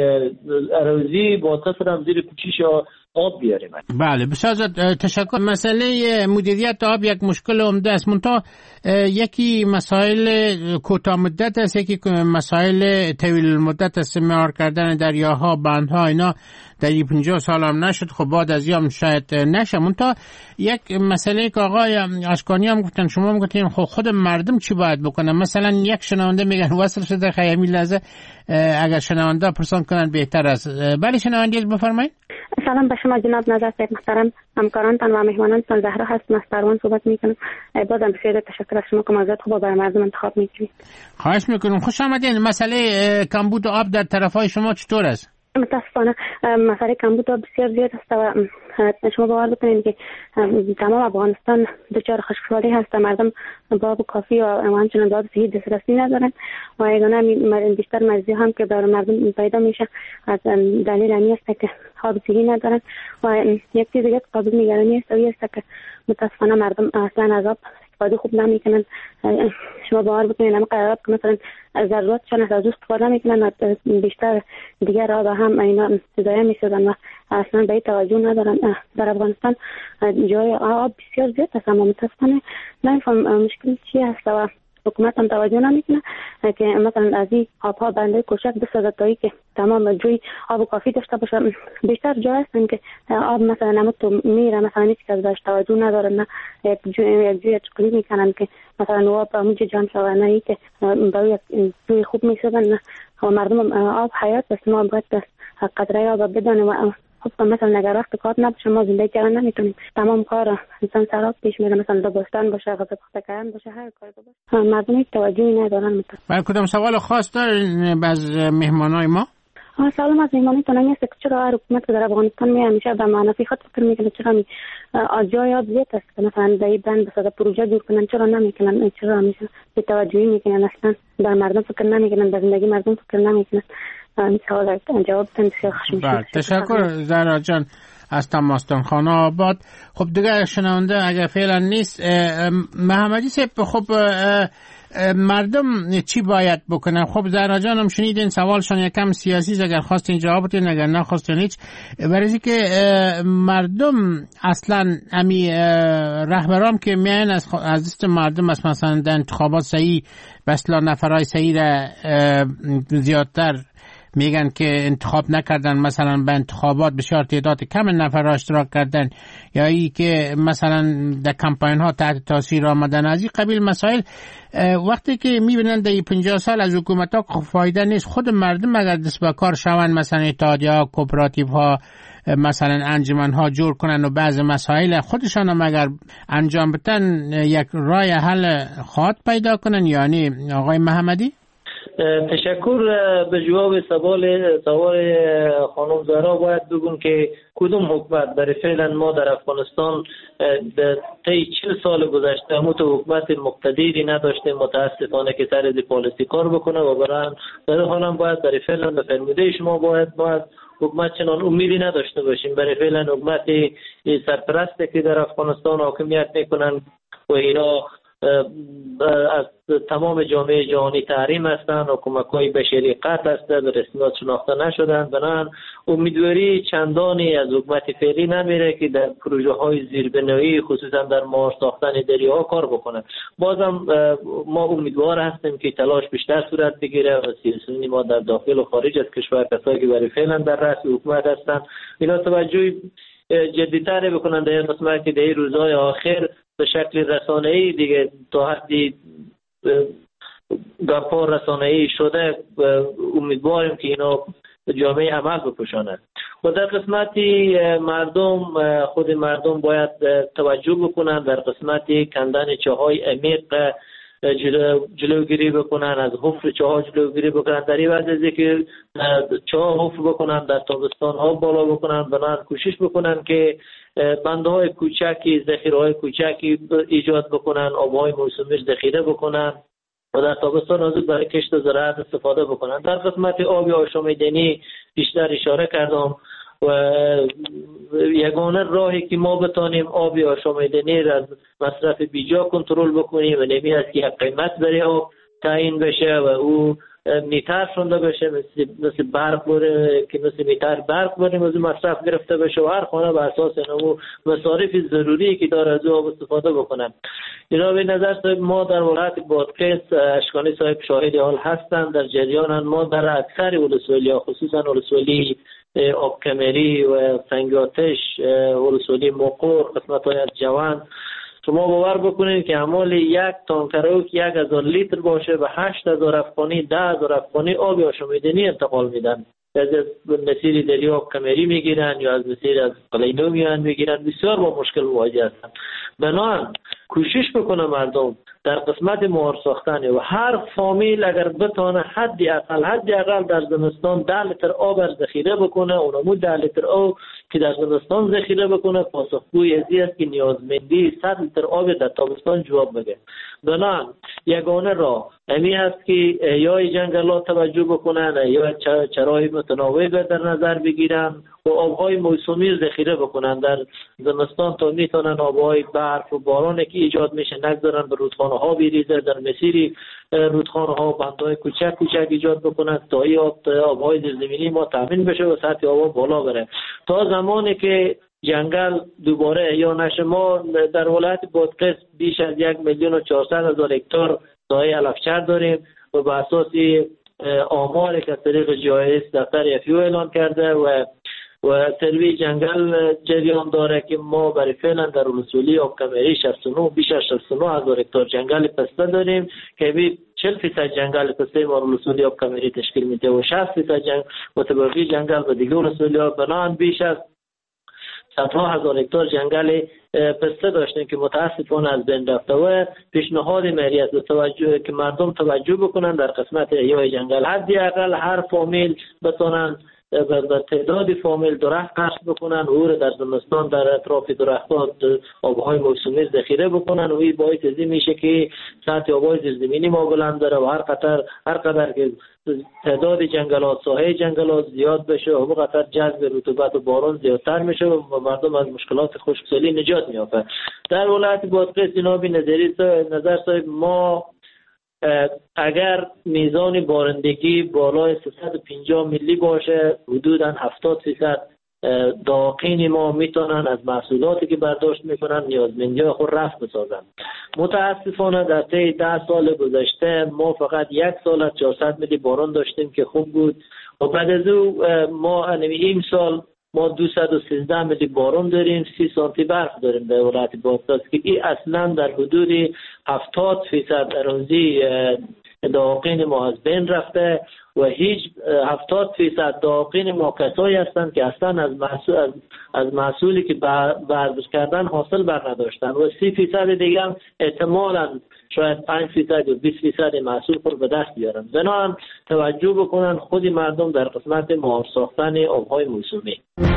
اراضی بادغیس را زیر پوشش آب بیاریم. بله بسیار تشکر. مسئله مدیریت آب یک مشکل عمده است، منتها یکی مسائل کوتاه مدت است، یکی مسائل طویل المدت است. معیار کردن دریاها، بندها اینا در پنجاه سال هم نشد، خب بعد از یام شاید نشه. منتها یک مسئله که آقای اشکانی هم گفتن شما هم گفتین خب خود مردم چی باید بکنن. مثلا یک شنونده میگن وصل شده خیلی لحظه اگر شنونده پرسان کنن بهتر است. بله شنونده بفرمایید. سلام به شما جناب نظر صاحب محترم، همکارانتان و مهمانانتان. زهرا هستم از پروان صحبت میکنم. بازم بسیار تشکر از شما که موضوعات خوب برای مردم انتخاب میکنید. خواهش میکنم. خوش آمدین. مسئله کمبود آب در طرفای شما چطور است؟ متاسفانه مسئله کمبود آب بسیار زیاد است و شما باور بکنید که تمام افغانستان دچار خشکسالی هست. مردم با آب کافی و همچنین آب صحیح دسترسی ندارند و یگانه بیشتر مریضی هم که برای مردم پیدا میشه از دلیل همین است که آب صحیح ندارند و یک چیز دیگه قابل نگرانی است و است که متاسفانه مردم اصلا از آب استفاده خوب نمیکنن. شما باور بکنید همه قرارات که مثلا ضرورتشان از او استفاده نمیکنن و بیشتر دیگر آب هم اینا ضایع میشدن و اصلا به این توجه ندارن. در افغانستان جای آب بسیار زیاد است اما متاسفانه نمیفهم مشکل چی است و حکومت هم توجه نمیکنه که مثلا از این آبها بنده کوچک بسازد تا که تمام جوی آب کافی داشته باشه. بیشتر جای هستن که آب مثلا نمو تو میره، مثلا هیچ کس بهش توجه نداره، نه یک جوی یک جوی چکلی میکنن که مثلا آب اونجا جمع شوه، نه ای که با یک جوی خوب میسازن. نه مردم آب حیات است، ما باید قدره آب بدانیم و خب مثلا اگر وقت کار نباشه ما زندگی کردن نمیتونیم. تمام کار انسان سراب پیش میره، مثلا لباستان باشه، غذا پخته کردن باشه، هر کاری باشه مردم هیچ توجهی ندارن. مثلا بعد کدام سوال خاص دارین از مهمانای ما؟ ها سلام، از مهمانتون این است که چرا هر حکومت که در افغانستان می همیشه به منافع خود فکر میکنه، چرا می جای آب زیاد است که مثلا در این بند بسازه پروژه جور کنن، چرا نمیکنن؟ چرا همیشه به توجهی میکنن؟ اصلا در مردم فکر نمیکنن، در زندگی مردم فکر نمیکنن. این سوال جواب بسیار خوش میشه. تشکر زهرا جان از تماستان خانه آباد. خب دیگه شنونده اگر فعلا نیست، محمدی صاحب خب مردم چی باید بکنن؟ خب زهرا جان هم شنیدین سوالشان یکم سیاسی، اگر خواستین جواب بدین، اگر نه خواستین هیچ. برای که مردم اصلا امی رهبران که میان از از دست مردم است، مثلا در انتخابات صحیح بسلا نفرای صحیح را زیادتر میگن که انتخاب نکردن، مثلا به انتخابات بسیار تعداد کم نفر اشتراک کردن، یا ای که مثلا در کمپاین ها تحت تاثیر آمدن، از این قبیل مسائل. وقتی که میبینن در پنجاه سال از حکومت ها فایده نیست، خود مردم اگر دست به کار شون، مثلا اتحادیه ها، کوپراتیو ها، مثلا انجمن ها جور کنن و بعض مسائل خودشان هم اگر انجام بدن، یک راه حل خواهد پیدا کنن. یعنی آقای محمدی تشکر. به جواب سوال سوال خانم زهرا باید بگم که کدوم حکومت برای فعلا ما در افغانستان در طی چهل سال گذشته همون تو حکومت مقتدری نداشته متاسفانه که سر از پالیسی کار بکنه و برای در حالم باید برای فعلا به فرموده شما باید باید حکومت چنان امیدی نداشته باشیم. برای فعلا حکومت سرپرسته که در افغانستان حاکمیت میکنن و اینا از تمام جامعه جهانی تحریم هستند و کمک‌های بشری قطع هستند، رسمیات شناخته نشدن. بنابراین امیدواری چندانی از حکومت فعلی نمیره که در پروژه های زیربنایی خصوصا در مهار ساختن دریاها کار بکنه. بازم ما امیدوار هستیم که تلاش بیشتر صورت بگیره و سیاسیون ما در داخل و خارج از کشور، کسایی که برای فعلا در رأس حکومت هستند، اینا توجه جدی‌تر بکنن در این قسمت که در روزهای آخر به شکل رسانه‌ای دیگه تا حدی گپ‌ها رسانه‌ای شده. امیدواریم که اینا جامعه عمل بپوشانند. و در قسمتی مردم، خود مردم باید توجه بکنن در قسمتی کندن چاهای عمیق جلو جلوگیری بکنن، از حفر چاه جلوگیری بکنن. در این وضعی که چاه حفر بکنن، در تابستان ها بالا بکنن، بنان کوشش بکنن که بنده های کوچکی، ذخیره های کوچکی ایجاد بکنن، آبهای موسمی ذخیره بکنن و در تابستان از برای کشت و زراعت استفاده بکنن. در قسمت آب آشامیدنی بیشتر اشاره کردم و یگانه راهی که ما بتانیم آب آشامیدنی را از مصرف بیجا کنترل بکنیم و نمی است که یک قیمت برای آب تعیین بشه و او میتر شونده بشه، مثل مثل برق بره که مثل میتر برق بریم از مصرف گرفته بشه و هر خانه به اساس نمو مصارف ضروری که داره از آب استفاده بکنن. اینا به نظر ما در ولایت بادغیس، اشکانی صاحب شاهد حال هستند، در جریان ما در اکثر ولسوالی ها خصوصا ولسوالی آب کمری و سنگ آتش، ولسوالی مقر، قسمت های از جوان، شما باور بکنید که اعمال یک تانکر که یک هزار لیتر باشه به هشت هزار افغانی، ده هزار افغانی آب آشامیدنی انتقال میدن. از مسیر دریا آب کمری میگیرن یا از مسیر از قلینو میان میگیرن، بسیار با مشکل مواجه هستن. بنابراین کوشش بکنه مردم در قسمت مهار ساختن و هر فامیل اگر بتونه حدی اقل حدی اقل در زمستان ده لیتر آب ذخیره بکنه، اونمو ده لیتر آب که در زمستان ذخیره بکنه پاسخگوی ازی است که نیازمندی صد لیتر آب در تابستان جواب بده. بنابراین یگانه راه امی است که یا جنگلات توجه بکنن یا چرای متنوع در نظر بگیرن و آبهای موسمی ذخیره بکنن در زمستان تا میتونن آبهای برف و باران که ایجاد میشه نگذارن به رودخانه ها بریزه، در مسیر رودخانه ها بندهای کوچک کوچک ایجاد بکنن تا این آب آبهای زیرزمینی ما تامین بشه و سطح آب بالا بره. تا زمانی که جنگل دوباره احیا نشه، ما در ولایت بادغیس بیش از یک میلیون و چهارصد هزار هکتار سایه علفچر داریم و به اساس آمار که از طریق جی آی اس دفتر اف یو اعلان کرده و و تلوی جنگل جریان داره که ما برای فعلا در رسولی آب کمری شصت و نه بیش از شصت و نه هزار هکتار جنگل پسته داریم که بی چهل درصد جنگل پسته ما رسولی آب کمری تشکیل میده و شصت درصد جنگل متبقی جنگل و دیگر رسولی آب بنان بیش از صدها هزار هکتار جنگل پسته داشتیم که متاسفانه از بین رفته و پیشنهاد مری است توجه که مردم توجه بکنن در قسمت احیای جنگل حداقل هر فامیل بتونن به تعداد فامیل درخت قصد بکنن او رو در زمستان در اطراف درختان آبهای موسمی ذخیره بکنن و این باعث ازی میشه که سطح آبهای زیرزمینی ما بلند داره و هر قطر هر قدر که تعداد جنگلات ساحه جنگلات زیاد بشه و قطر جذب رطوبت و باران زیادتر میشه و مردم از مشکلات خشکسالی نجات میافته. در ولایت بادغیس جناب نظری نظر صاحب ما اگر میزان بارندگی بالای سیصد و پنجاه میلی باشه حدوداً هفتاد درصد داقین ما میتونن از محصولاتی که برداشت میکنن نیازمندی خود رفع بسازن. متاسفانه در طی ده سال گذشته ما فقط یک سال از چهارصد میلی باران داشتیم که خوب بود و بعد از او ما این سال ما دویست و سیزده میلی باران داریم، سی سانتی برف داریم در ولایت بادغیس که این اصلا در حدود هفتاد درصد اراضی داقین ما از بین رفته و هیچ هفتاد درصد داقین ما کسایی هستند که اصلا از محصول از, از محصولی که برداشت کردن حاصل بر نداشتن و سی درصد دیگه هم احتمالاً شاید پنج درصد یا بیست درصد محصول خود به دست بیارن. بنابراین توجه بکنن خود مردم در قسمت مهار ساختن آبهای موسمی.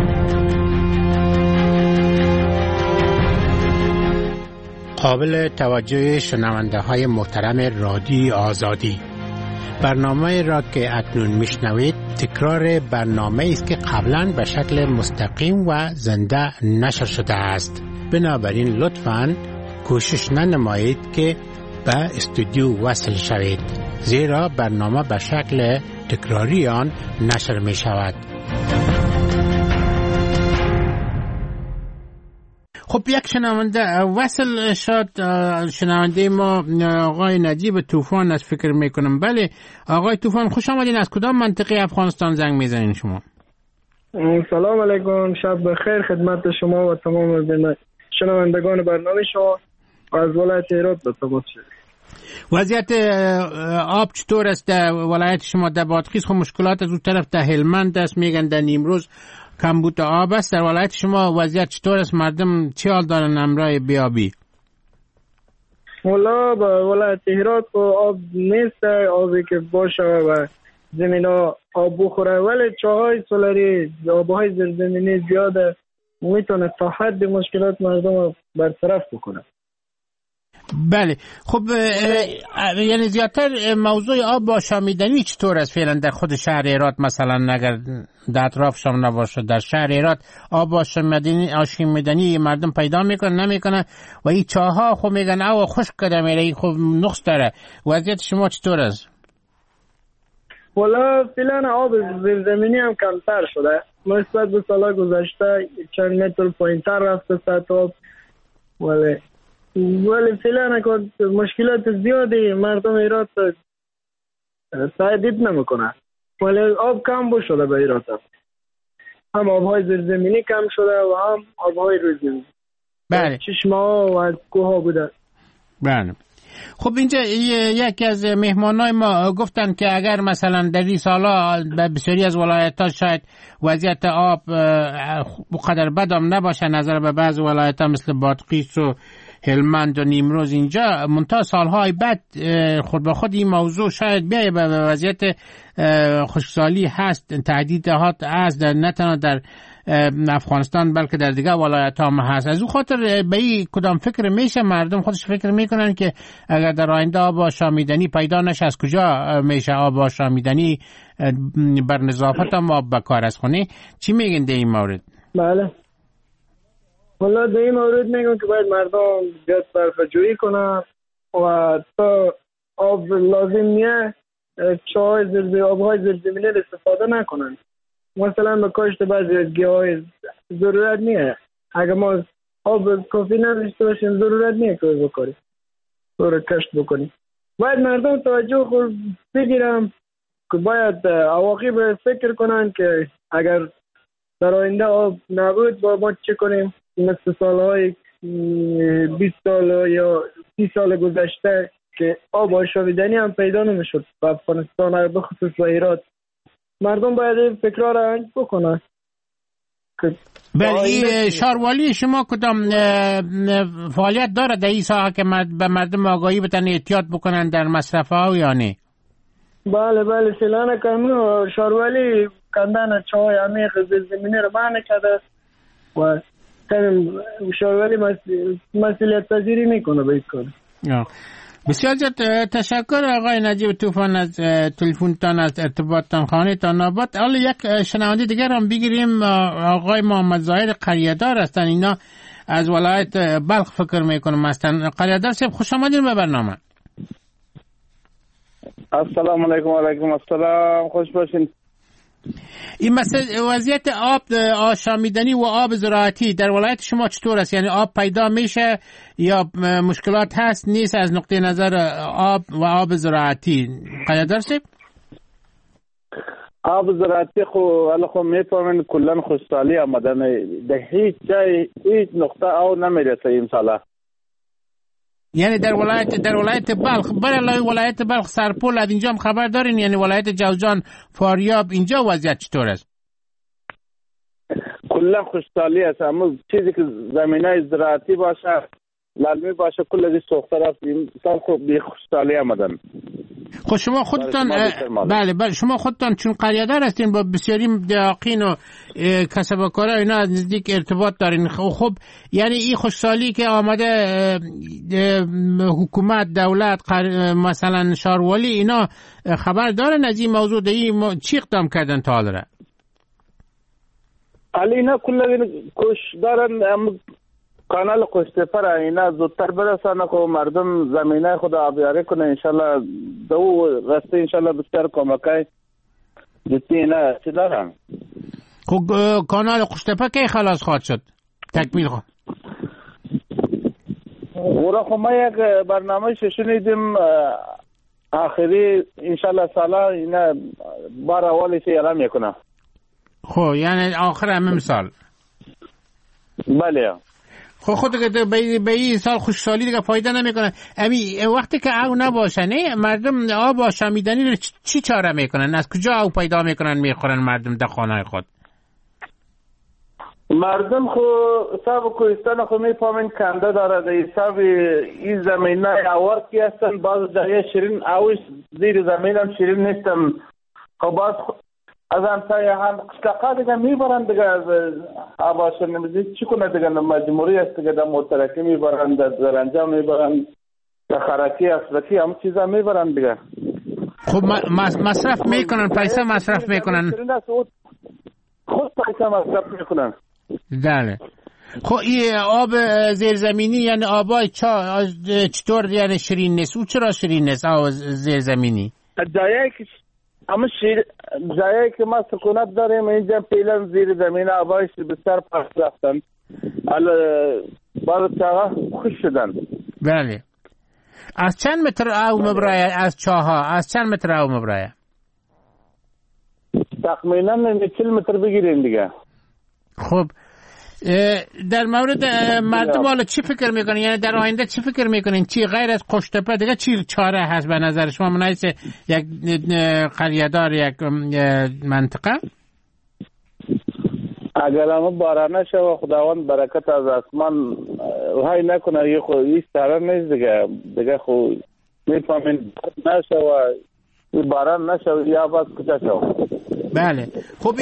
قابل توجه شنونده های محترم رادیو آزادی، برنامه را که اکنون میشنوید تکرار برنامه است که قبلا به شکل مستقیم و زنده نشر شده است. بنابراین لطفاً کوشش ننمایید که به استودیو وصل شوید، زیرا برنامه به شکل تکراری آن نشر می شود. خب یک شنونده وصل شد، شنونده ما آقای نجیب طوفان از فکر میکنم. بله آقای طوفان خوش آمدین. از کدام منطقه افغانستان زنگ میزنین شما؟ سلام علیکم، شب بخیر خدمت شما و تمام شنوندگان برنامه شما. از ولایت هرات به تماس شد. وضعیت آب چطور است در ولایت شما؟ در بادغیس خب مشکلات از اون طرف در هلمند است، میگن در نیمروز کمبود آب است. در ولایت شما وضعیت چطور است؟ مردم چه حال دارن امرای بیابی؟ والا با ولایت هرات آب نیست، آبی که باشه و زمین ها آب بخوره، ولی چاهای سولاری آبهای زیرزمینی زیاده میتونه تا حد مشکلات مردم برطرف بکنه. بله خب یعنی زیادتر موضوع آب با آشامیدنی چطور است فعلا در خود شهر هرات؟ مثلا اگر در اطراف شما نباشه در شهر هرات آب آشامیدنی آشامیدنی مردم پیدا میکنن نمیکنن و این چاها خب میگن آب خشک کرده میره، خب نقص داره. وضعیت شما چطور است؟ والا فعلا آب زیرزمینی هم کمتر شده نسبت به سال گذشته، چند متر پایینتر رفته سطح آب، ولی ولی فعلا که مشکلات زیادی مردم هرات تهدید نمیکنه، ولی آب کم شده به هرات، هم آبهای زیرزمینی کم شده و هم آبهای روزی. بله چشمه ها و از کوه ها بوده. بله خب اینجا یکی از مهمانای ما گفتن که اگر مثلا در این سالا به بسیاری از ولایت‌ها شاید وضعیت آب بقدر بدم نباشه نظر به بعض ولایت‌ها مثل بادغیس و هلمند و نیمروز، اینجا منتها سالهای بعد خود به خود این موضوع شاید بیایه به وضعیت خشکسالی هست، تهدیدات هست نه تنها در افغانستان بلکه در دیگه ولایت هم هست. از اون خاطر به این کدام فکر میشه؟ مردم خودش فکر میکنن که اگر در آینده آب آشامیدنی پیدا نشه از کجا میشه آب آشامیدنی بر نظافت هم آب بکار از خونه؟ چی میگن در این مورد؟ بله والا در این مورد میگن که باید مردم زیاد صرفه جویی کنن و تا آب لازم نیه چای زرزی آبهای زیرزمینی استفاده نکنن. مثلا به کاشت بعضی از گیاهای ضرورت نیه، اگر ما آب کافی نداشته باشیم ضرورت نیه که بکاریم طور کشت بکنیم. باید مردم توجه خود بگیرم که باید عواقب فکر کنن که اگر در آینده آب نبود با ما چه کنیم، مثل سالهای بیست سال یا سی سال گذشته که آب آشامیدنی هم پیدا نمیشد و افغانستان به خصوص و هرات. مردم باید این فکرها را بکنن. بله، شاروالی شما کدام فعالیت داره در این ساحه که به مردم آگاهی بدن احتیاط بکنن در مصرف ها یا نه؟ بله بله سیلانه کامنو شاروالی کندن چای عمیق زیرزمینی را منع کرده و شاروالی مسئولیت پذیری میکنه به این کار. بسیار زیاد تشکر آقای نجیب طوفان از تلفنتان، از ارتباطتان، خانه تان آباد. حالا یک شنونده دیگر هم بگیریم. آقای محمد ظاهر قریه‌دار هستن، اینا از ولایت بلخ فکر میکنم هستن. قریه‌دار صاحب خوش آمدین به برنامه. السلام علیکم. و علیکم السلام، خوش باشین. این مسئله وضعیت آب آشامیدنی و آب زراعتی در ولایت شما چطور است؟ یعنی آب پیدا میشه یا مشکلات هست نیست از نقطه نظر آب و آب زراعتی؟ قیادر صاحب آب زراعتی خو الان خو میفهمین کلا خوشحالی آمدن در هیچ جای هیچ نقطه آب نمیرسه این ساله. یعنی در ولایت در ولایت بلخ، برای ولایت بلخ سرپل از اینجا هم خبر دارین؟ یعنی ولایت جوزجان، فاریاب، اینجا وضعیت چطور است؟ کلا خوشحالی است، اما چیزی که زمینه زراعتی باشه لالمی باشه کل از سوخته رفت. این سال خوب بی خوشحالی آمدن. خب شما خودتان بله بله شما خودتان چون قریه‌دار هستین با بسیاری دهاقین و کسبکارا اینا از نزدیک ارتباط دارین. خب یعنی این خوشحالی که آمده حکومت، دولت، مثلا شاروالی اینا خبر دارن از این موضوع؟ این چی اقدام کردن تا حالا؟ علی اینا کلا کوش دارن کانال قشتفه را اینا زودتر برسانه که مردم زمینه خود آبیاری کنه. انشالله دو رسته انشالله بسیار کمکای جتی اینا چی دارن. خب کانال قشتفه که خلاص خواهد شد تکمیل خواهد؟ گوره خب ما یک برنامه شنیدیم آخری انشالله ساله اینا بار اولیش اعلام میکنه. خب یعنی آخر همه سال؟ بله. خب خود که به این سال خوشحالی دیگه فایده نمیکنه. امی وقتی که او نباشه نه مردم آب آشامیدنی رو چی چاره میکنن؟ از کجا او پیدا میکنن میخورن مردم در خانه خود؟ مردم خو سب کوهستان خو میفهمین کنده داره در حساب این زمینه اوار کی هستن. باز جای شیرین اوش زیر زمین هم شیرین نیستم. خب باز از همسایه هم قشتقا دیگه میبرن دیگه از آباشن نمیدید چی کنه دیگه مجموعی است دیگه در مترکی میبرن، در زرنجا میبرن، در خرکی اصلکی هم چیزا میبرن دیگه. خب مصرف میکنن، پیسه مصرف میکنن، خود پیسه مصرف میکنن. بله. خب این آب زیرزمینی یعنی آبای چا چطور یعنی شیرین نیست؟ او چرا شیرین نیست آب زیرزمینی؟ جایی که اما شیر جایی که ما سکونت داریم اینجا پیلن زیر زمین آبایش بسیار پس رفتن. حالا بعد چاها خوش شدن. بله. از چند متر آب مبرایه از چاها؟ از چند متر آب مبرایه؟ تقریبا چهل متر بگیرین دیگه. خب در مورد مردم حالا چی فکر میکنین؟ یعنی در آینده چی فکر میکنین؟ چی غیر از قشتپه دیگه چی چاره هست به نظر شما مناسب یک قریه‌دار یک منطقه؟ اگر اما بارانه شو خداوند برکت از آسمان وحی نکنه یه خود این سره نیست دیگه دیگه خود میفهمین نشو و باران نشو یا باز کجا شو. بله. خب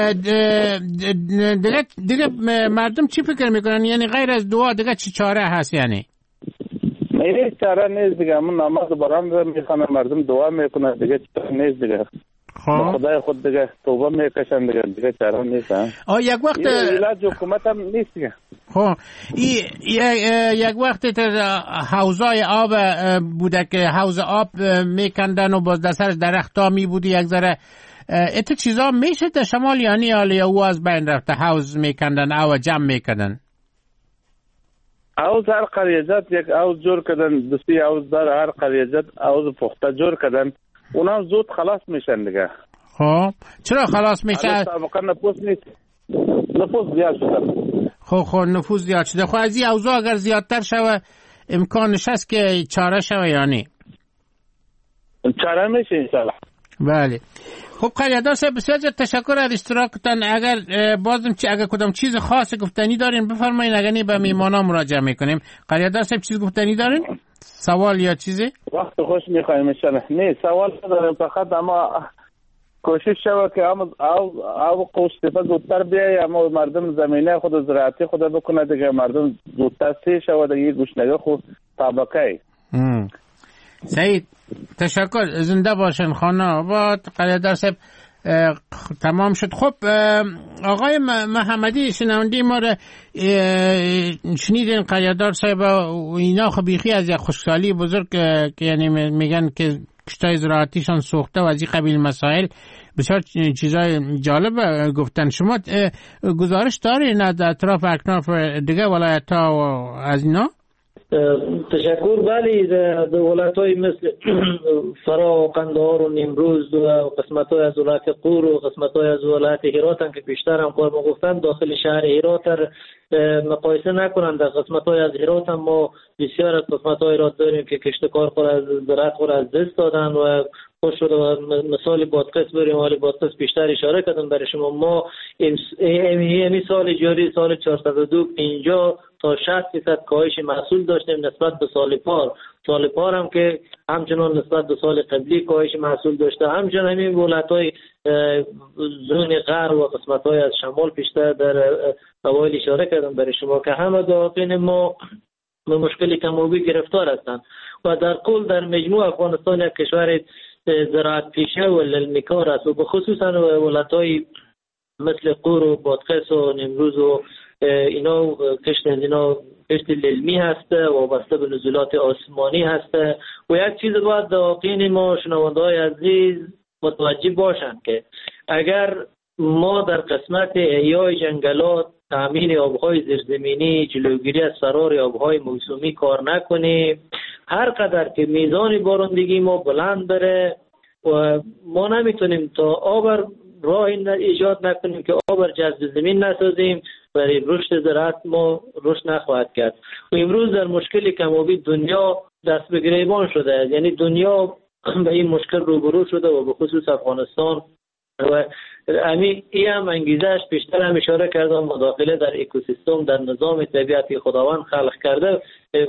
دیگه دیگه مردم چی فکر میکنن؟ یعنی غیر از دعا دیگه چی چاره هست؟ یعنی نه چاره نیست دیگه. من نماز باران رو میخوانم مردم دعا میکنن دیگه چاره نیست دیگه. خب خدای خود دیگه توبه میکشن دیگه دیگه چاره نیست. آه یک وقت علاج حکومت هم نیست دیگه. خب یک وقت حوضای آب بوده که حوض آب میکندن و باز دستش درختا می بودی یک ذره ات چیزا میشه در شمال یعنی حالا او از بین رفته حوض میکندن او جمع میکندن؟ اوز هر قریزت یک اوز جور کردن، دوستی اوز در هر قریزت اوز پخته جور کردن، اونا زود خلاص میشن دیگه. خب چرا خلاص میشه؟ سابقا نفوس نیست، نفوس زیاد شده. خب خب نفوس زیاد شده. خب از این اوضاع اگر زیادتر شوه امکانش هست که چاره شوه یا نه؟ چاره میشه انشالله. بله. خب قریادار صاحب بسیار تشکر از اشتراکتان. اگر بازم چی اگر کدام چیز خاص گفتنی دارین بفرمایید، اگر نه به میهمانا مراجعه میکنیم. قریادار صاحب چیز گفتنی دارین؟ سوال یا چیزی؟ وقت خوش میخوایم انشالله. نه سوال ندارم، فقط اما کوشش شود که هم او او قوشتفه زودتر بیایی، اما مردم زمینه خود زراعتی خود بکنه دیگه، مردم زودتر سی شود دیگه گوشنگه خود طبقه. سعید تشکر، زنده باشن. خانه آباد. قریادار صاحب تمام شد. خب آقای محمدی شنونده ما را شنیدین، قریادار صاحب و اینا خب بیخی از یک خشکسالی بزرگ که یعنی میگن که کشتای زراعتیشان سوخته و از این قبیل مسائل بسیار چیزای جالب گفتن. شما گزارش داری نه در اطراف اکناف دیگه ولایت ها و از اینا؟ تشکر. بله در ولایت های مثل فرا و قندهار و نیمروز و قسمت های از ولایت قور و قسمت های از ولایت هرات هم که بیشتر هم کار گفتن داخل شهر هرات مقایسه نکنند. در قسمت های از هرات هم ما بسیار از قسمت های هرات داریم که کشتکار خود از زراعت خود از دست دادن و خوش شده. و مثال بادغیس بریم، حال بادغیس بیشتر اشاره کردم برای شما. ما این سال جاری سال چهارصد و دو پنجاه تا شصت درصد کاهش محصول داشتیم نسبت به سال پار. سال پار هم که همچنان نسبت به سال قبلی کاهش محصول داشته. همچنان همین ولایت‌های زون غرب و قسمت‌های از شمال بیشتر در اوایل اشاره کردم برای شما که همه دهاتین ما به مشکل کم‌وبی گرفتار هستند و در کل در مجموع افغانستان یک کشور زراعت پیشه و للمیکار است و به خصوصا ولایت‌های مثل قور و بادغیس و نیمروز و اینا کشت اینا کشت للمی هسته و وابسته به نزولات آسمانی هسته. و یک چیز باید داقین ما شنونده‌های عزیز متوجه باشند که اگر ما در قسمت احیای جنگلات، تامین آبهای زیرزمینی، جلوگیری از فرار آبهای موسمی کار نکنیم، هر قدر که میزان بارندگی ما بلند بره و ما نمیتونیم تا آب راه ایجاد نکنیم که آب جذب زمین نسازیم، برای رشد زراعت ما رشد نخواهد کرد. و امروز در مشکل کم‌وبی دنیا دست به گریبان شده، یعنی دنیا به این مشکل روبرو شده و به خصوص افغانستان. و امی ای هم انگیزش بیشتر هم اشاره کردم مداخله در اکوسیستم، در نظام طبیعتی خداوند خلق کرده.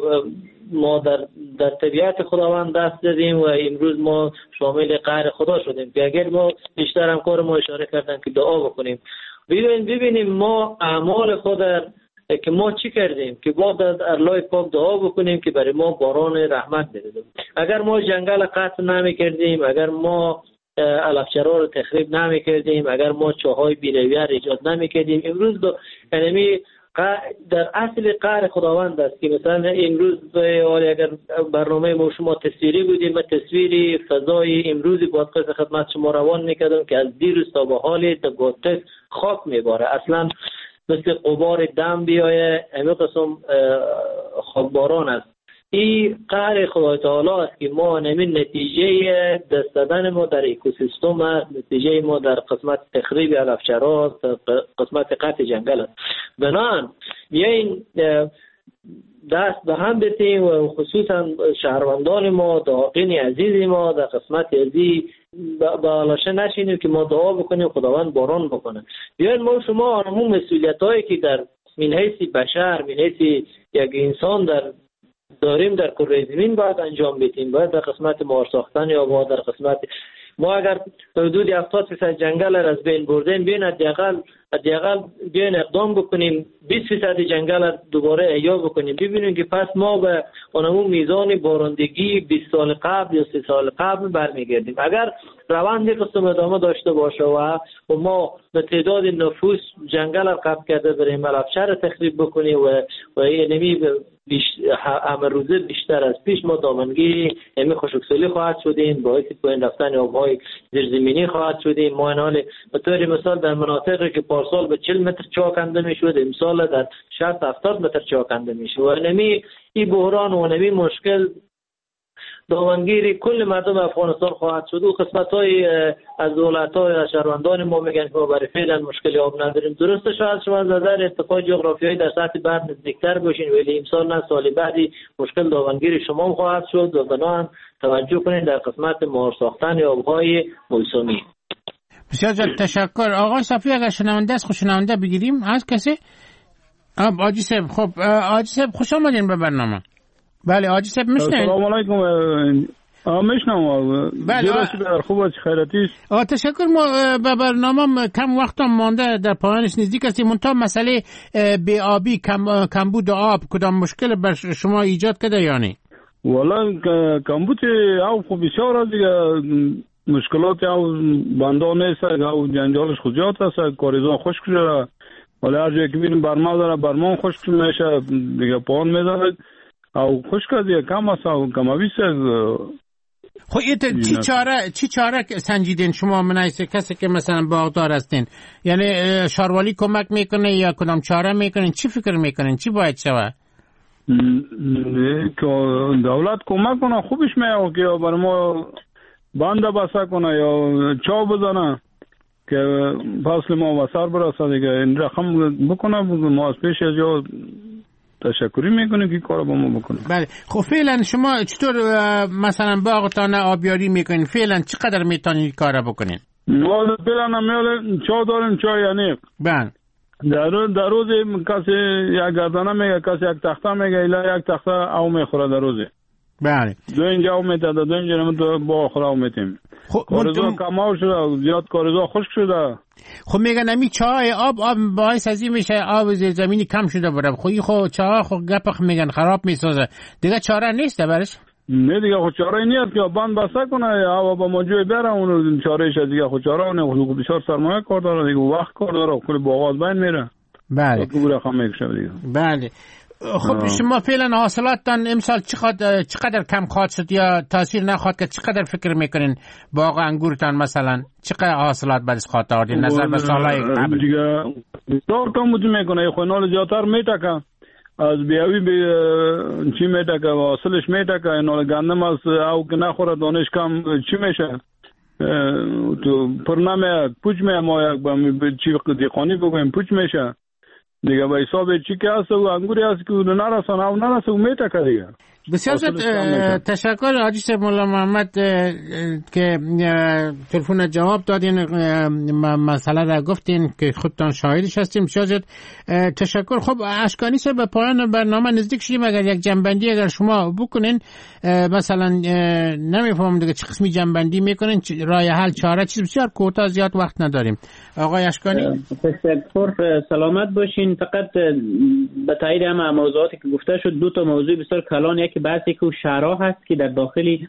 ما در در طبیعت خداوند دست دادیم و امروز ما شامل قهر خدا شدیم که اگر ما بیشتر هم کار ما اشاره کردن که دعا بکنیم. ببینیم ببینیم ما اعمال خود که ما چی کردیم که ما در الله پاک دعا بکنیم که برای ما باران رحمت بده. اگر ما جنگل قطع نمی کردیم، اگر ما علفچرا رو تخریب نمی کردیم، اگر ما چاهای بی‌رویه ایجاد نمی کردیم، امروز دو یعنی در اصل قهر خداوند است که مثلا امروز اگر برنامه ما شما تصویری بودیم، من تصویری فضای امروزی بادغیس خدمت شما روان میکردم که از دیروز تا به حال در بادغیس خاک میباره، اصلا مثل غبار دم بیایه، همه قسم خاکباران است. این قهر خدای تعالی است که ما همین نتیجه دست دادن ما در اکوسیستم است، نتیجه ما در قسمت تخریب علفچرا است، قسمت قطع جنگل است. بنابراین بیاین دست به هم بتیم و خصوصا شهروندان ما، داقین عزیز ما در قسمت ازی بالاشه نشینیم که ما دعا بکنیم خداوند باران بکنه. بیاین ما شما همون مسئولیت هایی که در من حیث بشر، من حیث یک انسان در داریم در کره زمین باید انجام بدیم. باید در قسمت مار ساختن یا باید در قسمت ما اگر حدود هفتاد درصد جنگل را از بین بردیم، بین حداقل حداقل بیاین اقدام بکنیم بیست درصد جنگل را دوباره احیا بکنیم، ببینیم که پس ما به اونمون میزان بارندگی بیست سال قبل یا سی سال قبل برمیگردیم. اگر روند قسم ادامه داشته باشه و ما به تعداد نفوس جنگل را قطع کرده بریم علفچر تخریب بکنیم و و اینمی همه روزه بیشتر از پیش ما دامنگی همین خشکسالی خواهد شدیم، باعث پایین رفتن آبهای زیرزمینی خواهد شدیم. ما این حال به طور مثال در مناطقی که پارسال به چهل متر چاه کنده میشد، امسال در شصت هفتاد متر چاه کنده میشه. و نمی این بحران و نمی مشکل دامنگیری کل مردم افغانستان خواهد شد. و قسمت‌های از دولت‌های از شهروندان ما میگن که ما برای فعلا مشکلی آب نداریم. درسته شاید شما از نظر ارتفاع جغرافیایی در سطح بحر نزدیکتر باشین، ولی امسال نه سال بعدی مشکل دامنگیری شما خواهد شد و بنابراین توجه کنید در قسمت مهار ساختن آب‌های موسمی. بسیار زیاد تشکر. آقای صافی اگر شنونده است، خوش شنونده بگیریم از کسی؟ آب آجی صاحب. خب آجی صاحب خوش آمدین به برنامه. بله آجی صاحب میشنید؟ سلام علیکم. آ میشنم. بله خوب است خیراتی. آ تشکر. ما به برنامه کم وقت مانده در پایانش نزدیک هستیم. منتها مسئله بی آبی، کم کمبود آب کدام مشکل بر شما ایجاد کرده یا نه؟ والا کمبود آب خب بسیار است دیگه. مشکلات او بنده نیست، او جنجالش خود زیاد است، کاریزان خشک شده. ولی هر جایی که میریم برما داره، برما خشک میشه دیگه، پان میداره او خشک دیگه، کم است او کمابیست. خب ایت چی چاره چی چاره سنجیدین شما منایسه کسی که مثلا باغدار هستین؟ یعنی شاروالی کمک میکنه یا کدام چاره میکنین؟ چی فکر میکنین چی باید شود؟ که دولت کمک کنه خوبش میاد که بر ما بنده بسته کنه یا چا بزنه که فصل ما وسر برسه دیگه. این رقم بکنه ما از پیش از جا تشکری میکنیم که کار با ما بکنه. بله. خب فعلا شما چطور مثلا باغتان آبیاری میکنین؟ فعلا چقدر میتونید کار بکنین؟ ما فعلا نمیاله چا داریم، چا یعنی بله در در روز کسی یک گردنه میگه، کسی یک تخته میگه، الا یک تخته او میخوره در روزه. بله. دو اینجا او میتده، دو اینجا تو با آخر او میتیم. خب کارزا کماو شده، زیاد کارزا خشک شده. خب میگن امی چای آب آب باعث ازی میشه آب زیر زمینی کم شده بره. خب این خب چای خب گپ میگن خراب میسازه دیگه، چاره نیست برش؟ نه دیگه خب چاره نیست که بند بسته کنه یا با موجود بره اون چارهش دیگه. خب چاره نه، خب بسیار سرمایه کار داره دیگه، وقت کار داره، کل باغات بین میره. بله. خب رقم میکشه دیگه. بله. خب آه. شما فعلا حاصلاتتان امسال چقدر چقدر کم خواهد شد یا تاثیر نخواهد که چقدر فکر میکنین باغ انگورتان مثلا چقدر حاصلات برش خواهد آورد نظر به سالهای قبل؟ دیگه دور کم بود میکنه، خونال زیادتر میتکه از بیاوی بی چی میتکه حاصلش میتکه. اینال گندم از او که نخوره دانش کم چی میشه تو پرنامه پوچ میه، ما یک با چی دیخانی بگویم پوچ میشه دیگه. با حساب چی که هست و انگوری هست که نرسان او نرسه و میتکه دیگه. بسیار تشکر حاجی صاحب مولا محمد که تلفن جواب دادین، مسئله را گفتین که خودتان شاهدش هستیم. بسیار تشکر. خب اشکانی صاحب به پایان برنامه نزدیک شدیم. اگر یک جنبندی اگر شما بکنین، مثلا نمیفهمم دیگه چه قسمی جنبندی میکنین، راه حل چاره چیز. بسیار کوتاه، زیاد وقت نداریم. آقای اشکانی تشکر، سلامت باشین. فقط به تایید همه موضوعاتی که گفته شد دو تا موضوع بسیار کلان. یکی بحثی که شهرها هست که در داخلی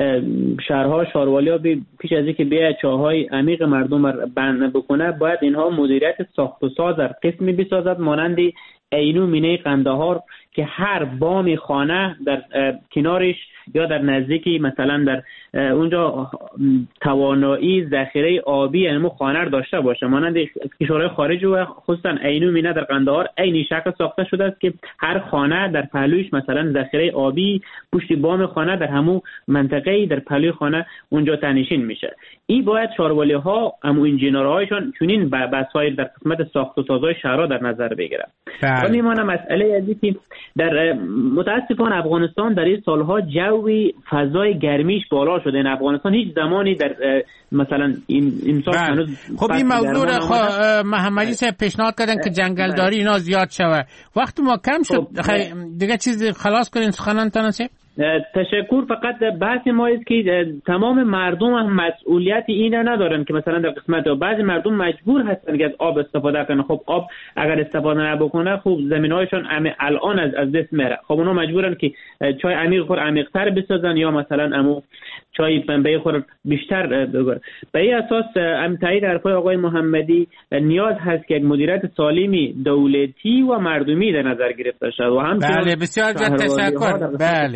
شهرها شاروالی ها پیش از اینکه بیاید چاهای عمیق مردم را بند بکنه، باید اینها مدیریت ساخت و ساز در قسمی بسازد مانند اینو مینه قندهار که هر بام خانه در کنارش یا در نزدیکی مثلا در اونجا توانایی ذخیره آبی یعنی خانه رو داشته باشه. مانند کشورهای خارج و خصوصا اینو مینه در قندهار عین شکل ساخته شده است که هر خانه در پهلوش مثلا ذخیره آبی پشت بام خانه در همون منطقه در پهلوی خانه اونجا تنشین میشه. این باید شاروالی ها همون انجینرهایشان چنین بسایر در قسمت ساخت و سازهای شهرها در نظر بگیرن. و میمونه مسئله ازی که در متاسفانه افغانستان در این سالها جوی فضای گرمیش بالا شده. این افغانستان هیچ زمانی در مثلا این امسال هنوز خب این موضوع را محمدی صاحب پیشنهاد کردن که جنگلداری اینا زیاد شوه. وقت ما کم شد دیگه چیز خلاص کنین سخنانتان هست. تشکر. فقط بحث ما است که تمام مردم هم مسئولیت اینا ندارن که مثلا در قسمت بعضی مردم مجبور هستن که از آب استفاده کنن. خب آب اگر استفاده نبکنه خب زمین‌هایشون الان از از دست میره. خب اونا مجبورن که چای عمیق خور عمیق‌تر بسازن یا مثلا امو چای پنبه خور بیشتر بگیرن. به این اساس ام تایید حرفای آقای محمدی نیاز هست که یک مدیریت سالمی دولتی و مردمی در نظر گرفته شود و همچنین بله بسیار تشکر. بله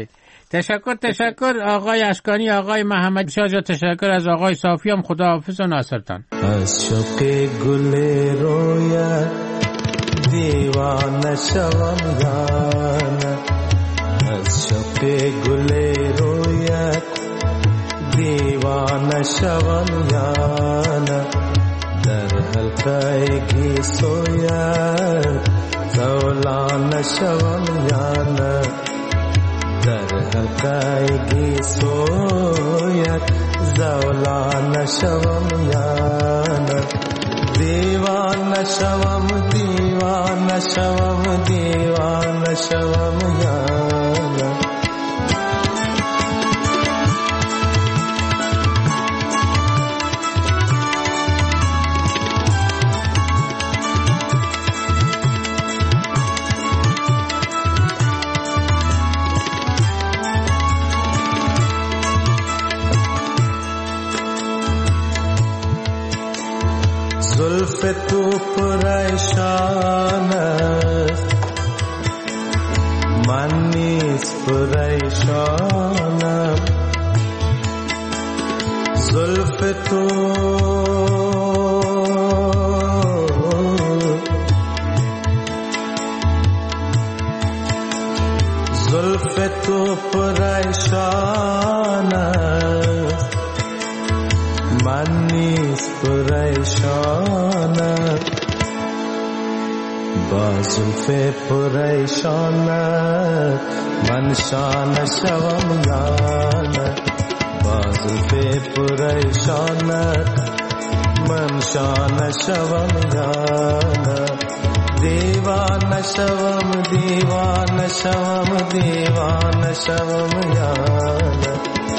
تشکر تشکر آقای اشکانی. آقای محمد شاه، تشکر از آقای صافی هم. خداحافظ و ناصرتان. از شوق گل رویت دیوانه شوم یانه، از شوق گل رویت دیوانه شوم یانه، در حلقه گیسویت زولانه شوم یانه، در حلقه گیسویت زولانه شوم یانه، دیوانه شوم دیوانه شوم دیوانه شوم یانه. زلف تو پریشان است من نیز پریشانم، زلف تو زلف تو پریشان است من نیز پریشانم، با زلف پریشانت من شانه شوم یانه، با زلف پریشانت من شانه شوم یانه، دیوانه شوم دیوانه شوم دیوانه شوم یانه،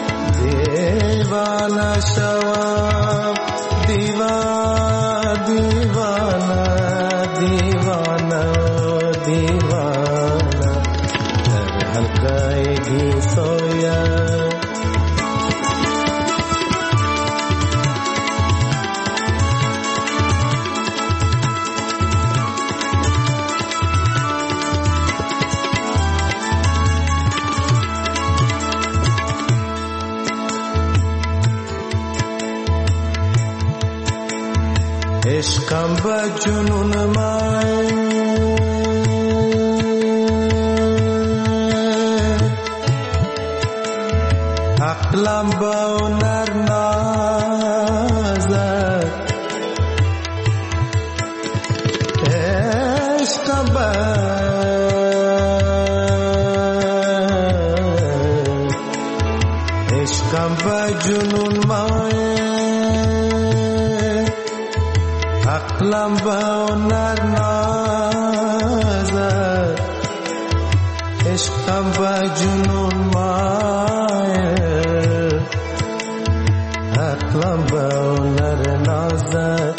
دیوانه شوم دیوانه دیوانه دیوانه دیوانه، در حلقه گیسویت عشقم با جنون من عقلم با هنر نازد، عشقم با عشقم با جنون من عقلم با هنر نازد، عشقم با جنون مایه، عقلم با هنر نازد،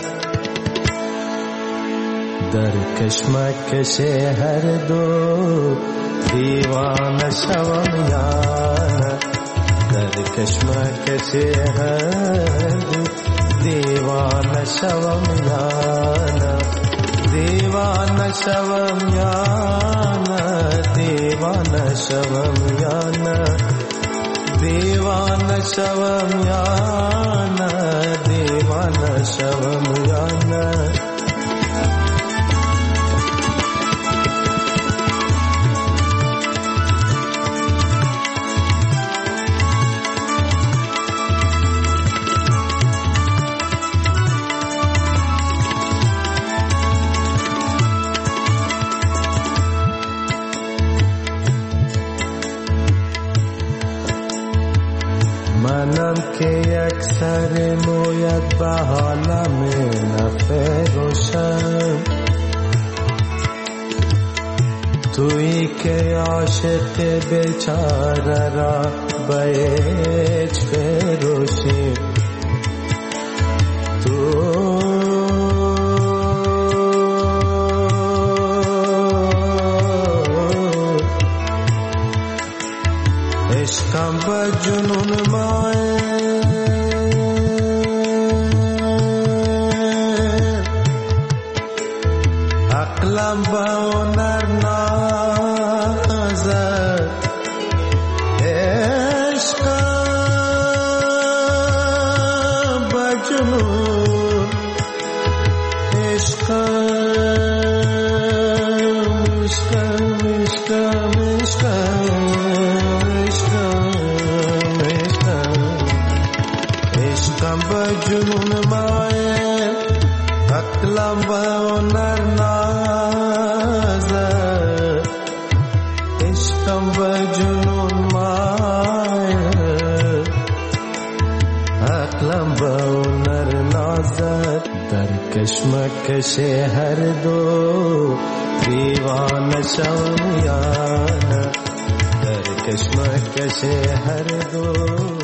در کشمکش هر دو دیوانه شوم یانه، در کشمکش هر دو دیوانه شوم یانه، دیوانه شوم یانه، دیوانه شوم یانه، دیوانه شوم یانه، دیوانه شوم یانه. منم که یک سر مویت به حالم نفروشم، تویی که عاشق بیچاره را به هیچ فروشی، تو عشقم با جنون مایه، عقلم با هنر نازد، عشقم به جنون مایه عقلم به هنر نازه عشقم به جنون مایه عقلم به هنر نازه در کشمکش هر دو دیوانه شوم یا نه در کشمکش هر دو